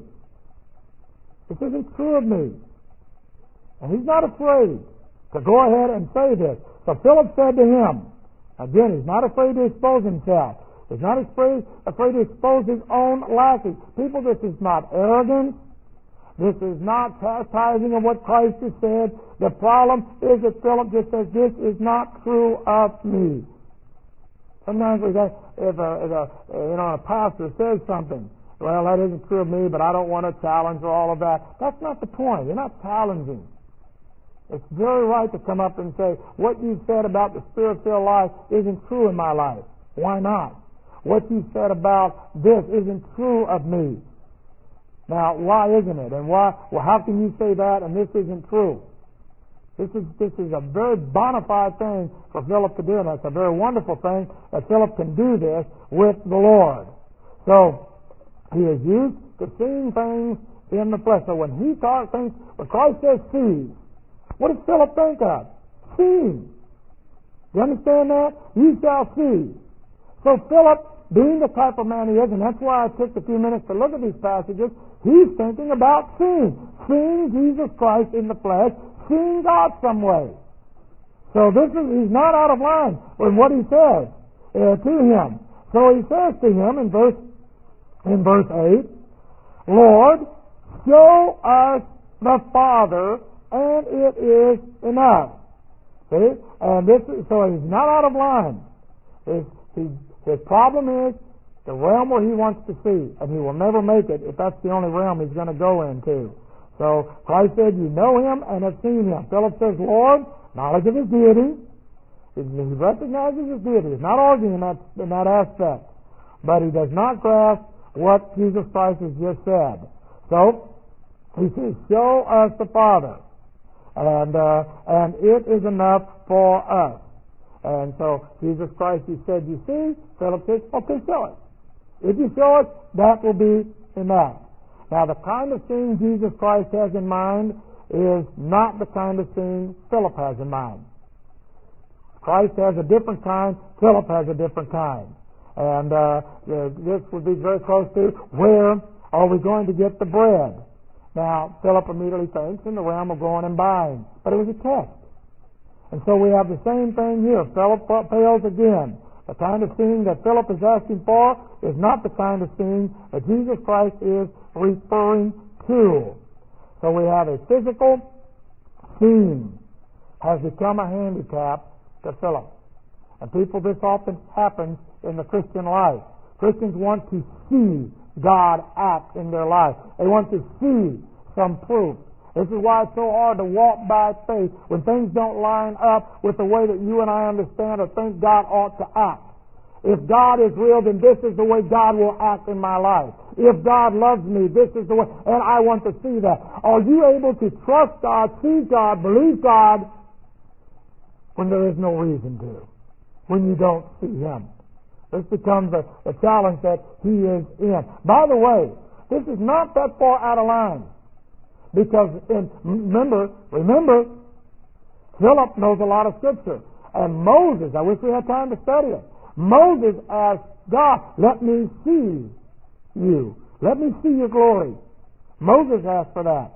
This isn't true of me. And he's not afraid to go ahead and say this. So Philip said to him, again, he's not afraid to expose himself. He's not afraid, afraid to expose his own lacking. People, this is not arrogance. This is not chastising of what Christ has said. The problem is that Philip just says, this is not true of me. Sometimes we say, if a, if a, you know, a pastor says something, well, that isn't true of me, but I don't want to challenge or all of that. That's not the point. You're not challenging. It's very right to come up and say, what you said about the Spirit-filled life isn't true in my life. Why not? What you said about this isn't true of me. Now, why isn't it? And why? Well, how can you say that and this isn't true? This is this is a very bona fide thing for Philip to do, and it's a very wonderful thing that Philip can do this with the Lord. So he is used to seeing things in the flesh. So when he talks things, when Christ says see, what does Philip think of? Seeing. You understand that? You shall see. So Philip, being the type of man he is, and that's why I took a few minutes to look at these passages, he's thinking about seeing. Seeing Jesus Christ in the flesh, seeing God some way. So this is, he's not out of line with what he says uh, to him. So he says to him in verse, in verse eight, Lord, show us the Father, and it is enough. See? And this is, so he's not out of line. His, his, his problem is the realm where he wants to see, and he will never make it if that's the only realm he's going to go into. So Christ said, you know him and have seen him. Philip says, Lord, knowledge of his deity. He recognizes his deity. He's not arguing in that, in that aspect. But he does not grasp what Jesus Christ has just said. So he says, show us the Father. And, uh, and it is enough for us. And so Jesus Christ, he said, you see? Philip says, okay, show it. If you show us, that will be enough. Now, the kind of seeing Jesus Christ has in mind is not the kind of seeing Philip has in mind. Christ has a different kind, Philip has a different kind. And uh, this would be very close to, where are we going to get the bread? Now, Philip immediately thinks in the realm of going and buying. But it was a test. And so we have the same thing here. Philip fails again. The kind of seeing that Philip is asking for is not the kind of seeing that Jesus Christ is referring to. So we have a physical seeing has become a handicap to Philip. And people, this often happens in the Christian life. Christians want to see God act in their life. They want to see some proof. This is why it's so hard to walk by faith when things don't line up with the way that you and I understand or think God ought to act. If God is real, then this is the way God will act in my life. If God loves me, this is the way, and I want to see that. Are you able to trust God, see God, believe God when there is no reason to, when you don't see Him? This becomes a, a challenge that He is in. By the way, this is not that far out of line. Because, in, remember, remember, Philip knows a lot of Scripture. And Moses, I wish we had time to study it. Moses asked God, let me see you. Let me see your glory. Moses asked for that.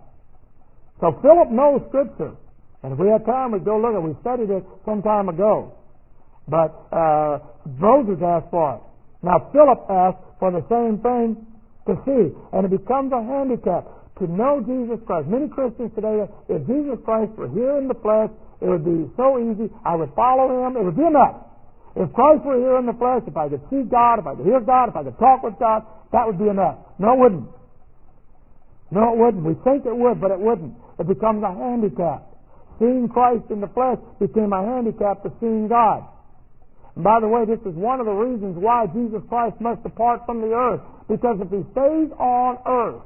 So Philip knows Scripture. And if we had time, we'd go look at it. We studied it some time ago. But uh, Moses asked for it. Now Philip asked for the same thing to see. And it becomes a handicap to know Jesus Christ. Many Christians today, if Jesus Christ were here in the flesh, it would be so easy. I would follow Him. It would be enough. If Christ were here in the flesh, if I could see God, if I could hear God, if I could talk with God, that would be enough. No, it wouldn't. No, it wouldn't. We think it would, but it wouldn't. It becomes a handicap. Seeing Christ in the flesh became a handicap to seeing God. And by the way, this is one of the reasons why Jesus Christ must depart from the earth. Because if He stays on earth,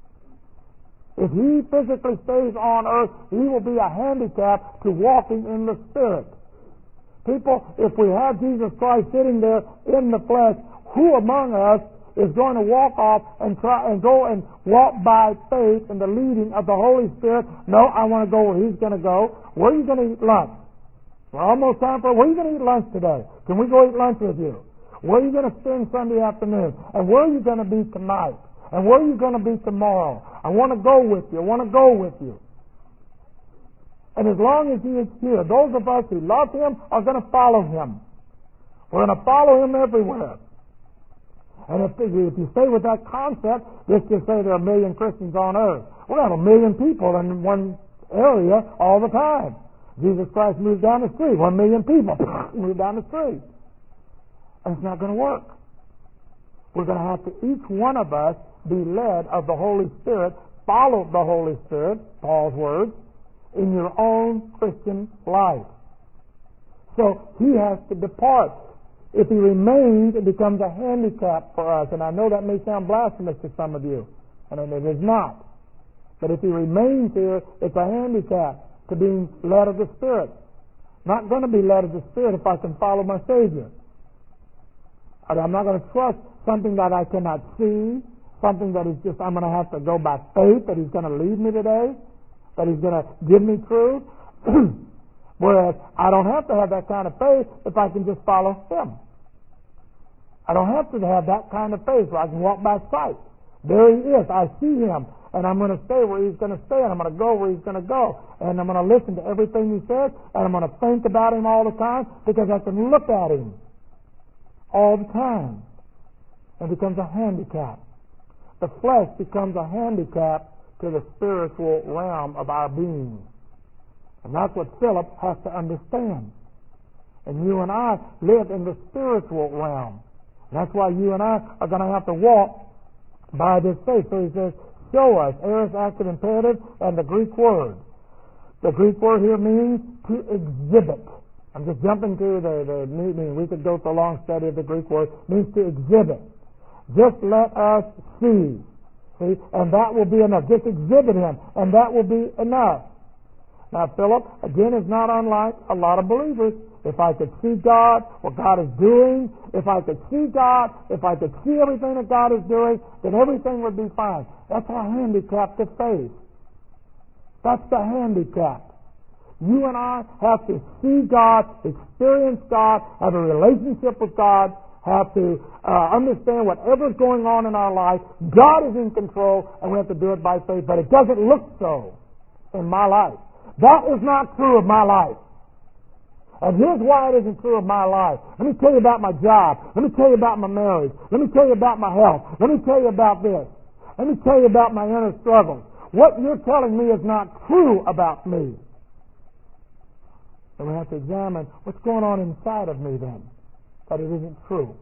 if He physically stays on earth, He will be a handicap to walking in the Spirit. People, if we have Jesus Christ sitting there in the flesh, who among us is going to walk off and try and go and walk by faith in the leading of the Holy Spirit? No, I want to go where He's going to go. Where are you going to eat lunch? We're almost time for, where are you going to eat lunch today? Can we go eat lunch with you? Where are you going to spend Sunday afternoon? And where are you going to be tonight? And where are you going to be tomorrow? I want to go with you. I want to go with you. And as long as He is here, those of us who love Him are going to follow Him. We're going to follow Him everywhere. And if, if you stay with that concept, let's just say there are a million Christians on earth. We'll have a million people in one area all the time. Jesus Christ moved down the street. One million people moved down the street. And it's not going to work. We're going to have to, each one of us, be led of the Holy Spirit, follow the Holy Spirit, Paul's words, in your own Christian life. So He has to depart. If He remains, it becomes a handicap for us. And I know that may sound blasphemous to some of you, and it is not. But if He remains here, it's a handicap to being led of the Spirit. Not going to be led of the Spirit if I can follow my Savior. I'm not going to trust something that I cannot see, something that is just, I'm going to have to go by faith that He's going to lead me today, that He's going to give me truth. Whereas I don't have to have that kind of faith if I can just follow Him. I don't have to have that kind of faith where I can walk by sight. There He is. I see Him. And I'm going to stay where He's going to stay. And I'm going to go where He's going to go. And I'm going to listen to everything He says. And I'm going to think about Him all the time because I can look at Him all the time. It becomes a handicap. The flesh becomes a handicap to the spiritual realm of our being. And that's what Philip has to understand. And you and I live in the spiritual realm. And that's why you and I are going to have to walk by this faith. So he says, show us, aorist active imperative, and the Greek word. The Greek word here means to exhibit. I'm just jumping to the, the meaning. We could go through a long study of the Greek word. It means to exhibit. Just let us see. See? And that will be enough. Just exhibit Him, and that will be enough. Now, Philip, again, is not unlike a lot of believers. if I could see God, what God is doing, if I could see God, if I could see everything that God is doing, then everything would be fine. That's our handicap to faith. That's the handicap. You and I have to see God, experience God, have a relationship with God, have to uh, understand whatever's going on in our life. God is in control, and we have to do it by faith. But it doesn't look so in my life. That is not true of my life. And here's why it isn't true of my life. Let me tell you about my job. Let me tell you about my marriage. Let me tell you about my health. Let me tell you about this. Let me tell you about my inner struggles. What you're telling me is not true about me. And we have to examine what's going on inside of me then, that it isn't true.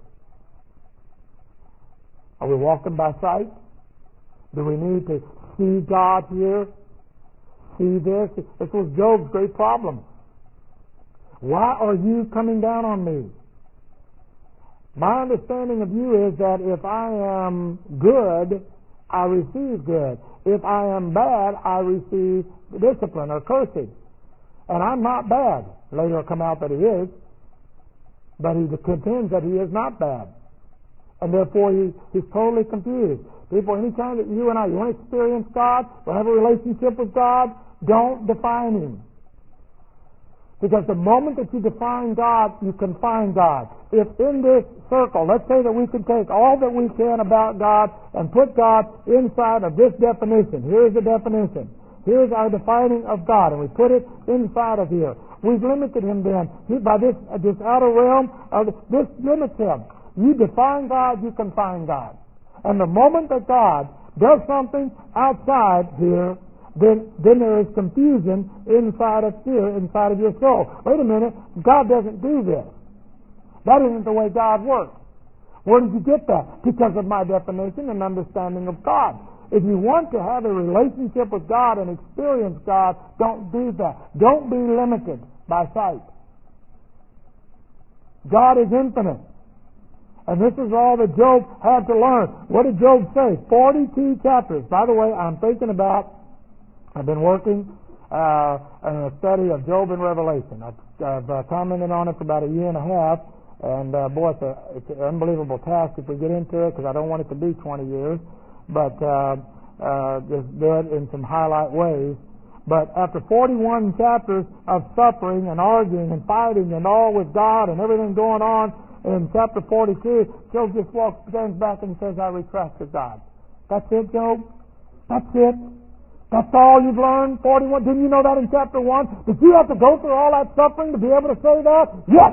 Are we walking by sight? Do we need to see God here? See this? This was Job's great problem. Why are you coming down on me? My understanding of you is that if I am good, I receive good. If I am bad, I receive discipline or cursing. And I'm not bad. Later it'll come out that he is. But he contends that he is not bad. And therefore he, he's totally confused. People, anytime that you and I, you want to experience God, or have a relationship with God, don't define Him. Because the moment that you define God, you confine God. If in this circle, let's say that we can take all that we can about God and put God inside of this definition. Here's the definition. Here's our defining of God, and we put it inside of here. We've limited Him then. He, by this, uh, this outer realm, uh, this limits Him. You define God, you confine God. And the moment that God does something outside here, Then, then there is confusion inside of here, inside of your soul. Wait a minute, God doesn't do this. That isn't the way God works. Where did you get that? Because of my definition and understanding of God. If you want to have a relationship with God and experience God, don't do that. Don't be limited by sight. God is infinite. And this is all that Job had to learn. What did Job say? forty-two chapters. By the way, I'm thinking about I've been working uh, in a study of Job and Revelation. I've, I've uh, commented on it for about a year and a half, and uh, boy, it's, a, it's an unbelievable task if we get into it, because I don't want it to be twenty years, but uh, uh, just do it in some highlight ways. But after forty-one chapters of suffering and arguing and fighting and all with God and everything going on, in chapter forty-two, Job just walks, stands back and says, I retract to God. That's it, Job? That's it? That's all you've learned? forty-one? Didn't you know that in chapter one? Did you have to go through all that suffering to be able to say that? Yes!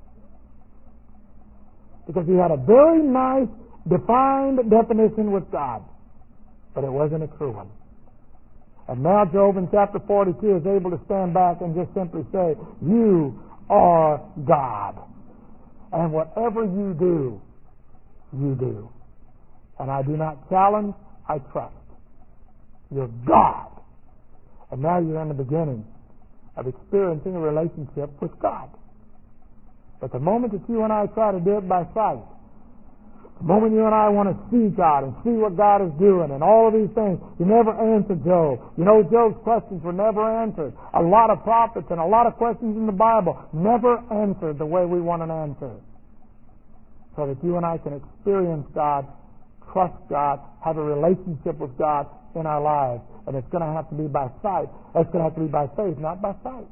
Because he had a very nice, defined definition with God. But it wasn't a true one. And now Job in chapter forty-two is able to stand back and just simply say, you are God. And whatever you do, you do. And I do not challenge, I trust. You're God. And now you're in the beginning of experiencing a relationship with God. But the moment that you and I try to do it by sight, the moment you and I want to see God and see what God is doing and all of these things, you never answer Job. You know, Job's questions were never answered. A lot of prophets and a lot of questions in the Bible never answered the way we want an answer. So that you and I can experience God, trust God, have a relationship with God in our lives. And it's going to have to be by sight. It's going to have to be by faith, not by sight.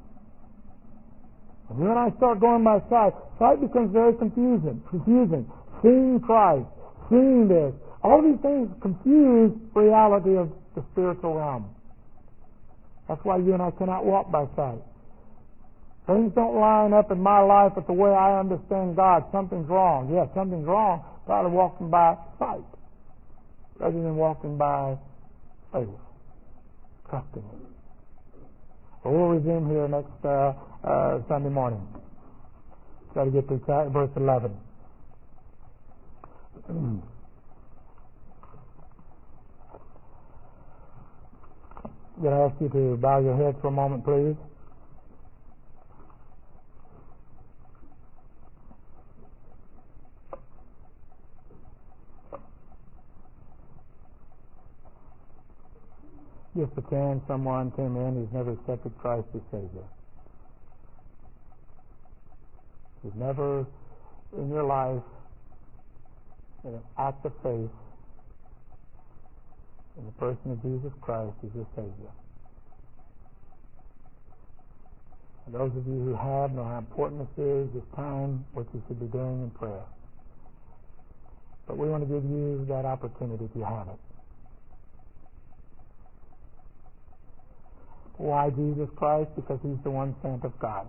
When you and I start going by sight, sight becomes very confusing. Confusing. Seeing Christ, seeing this, all these things confuse reality of the spiritual realm. That's why you and I cannot walk by sight. Things don't line up in my life with the way I understand God. Something's wrong. Yes, something's wrong. Probably walking by sight rather than walking by faith, trusting Him. Well, we'll resume here next uh, uh, Sunday morning. Try to get to verse eleven. I'm going to ask you to bow your heads for a moment, please. Just pretend someone came in who's never accepted Christ as Savior. You've never in your life made an act of faith in the person of Jesus Christ as your Savior. And those of you who have know how important this is, this time what you should be doing in prayer. But we want to give you that opportunity if you have it. Why Jesus Christ? Because He's the one sent of God.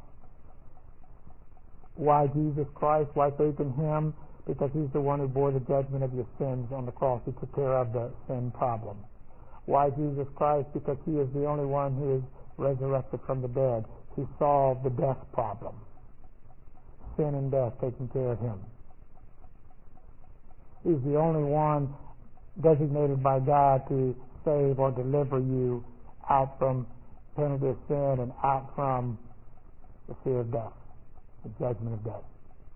Why Jesus Christ? Why faith in Him? Because He's the one who bore the judgment of your sins on the cross. He took care of the sin problem. Why Jesus Christ? Because He is the only one who is resurrected from the dead. He solved the death problem. Sin and death taking care of Him. He's the only one designated by God to save or deliver you out from penalty of sin and out from the fear of death, the judgment of death.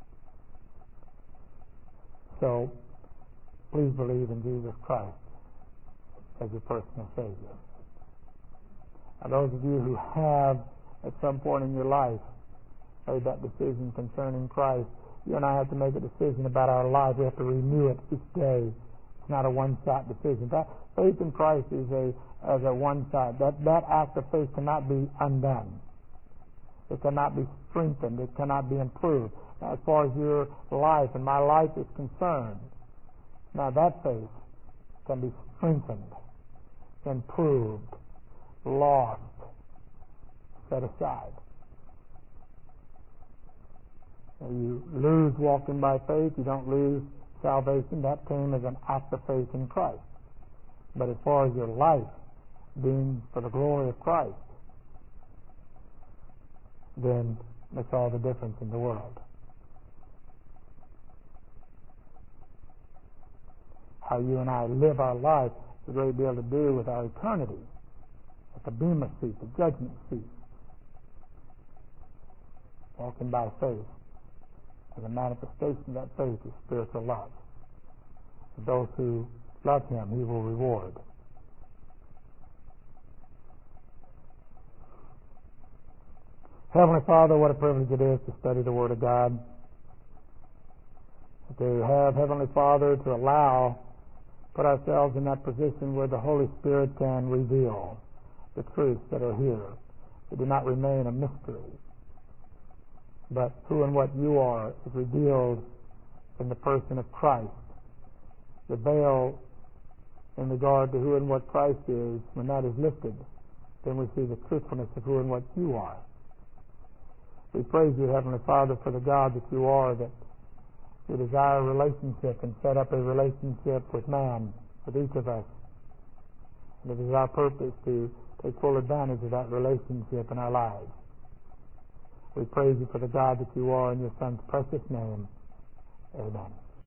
So, please believe in Jesus Christ as your personal Savior. Now, those of you who have, at some point in your life, made that decision concerning Christ, you and I have to make a decision about our life. We have to renew it each day. It's not a one-shot decision. That faith in Christ is a as a one-shot. That that act of faith cannot be undone. It cannot be strengthened. It cannot be improved. Now, as far as your life and my life is concerned, now that faith can be strengthened, improved, lost, set aside. You lose walking by faith, you don't lose salvation. That came as an act of faith in Christ. But as far as your life being for the glory of Christ, then makes all the difference in the world. How you and I live our life has a great deal to do with our eternity at the Bema seat, the judgment seat. Walking by faith as a manifestation of that faith is spiritual love. And those who love Him, He will reward. Heavenly Father, what a privilege it is to study the Word of God. To have, Heavenly Father, to allow, put ourselves in that position where the Holy Spirit can reveal the truths that are here. They do not remain a mystery. But who and what you are is revealed in the person of Christ. The veil in regard to who and what Christ is, when that is lifted, then we see the truthfulness of who and what you are. We praise you, Heavenly Father, for the God that you are, that you desire a relationship and set up a relationship with man, with each of us. And it is our purpose to take full advantage of that relationship in our lives. We praise you for the God that you are in your Son's precious name. Amen.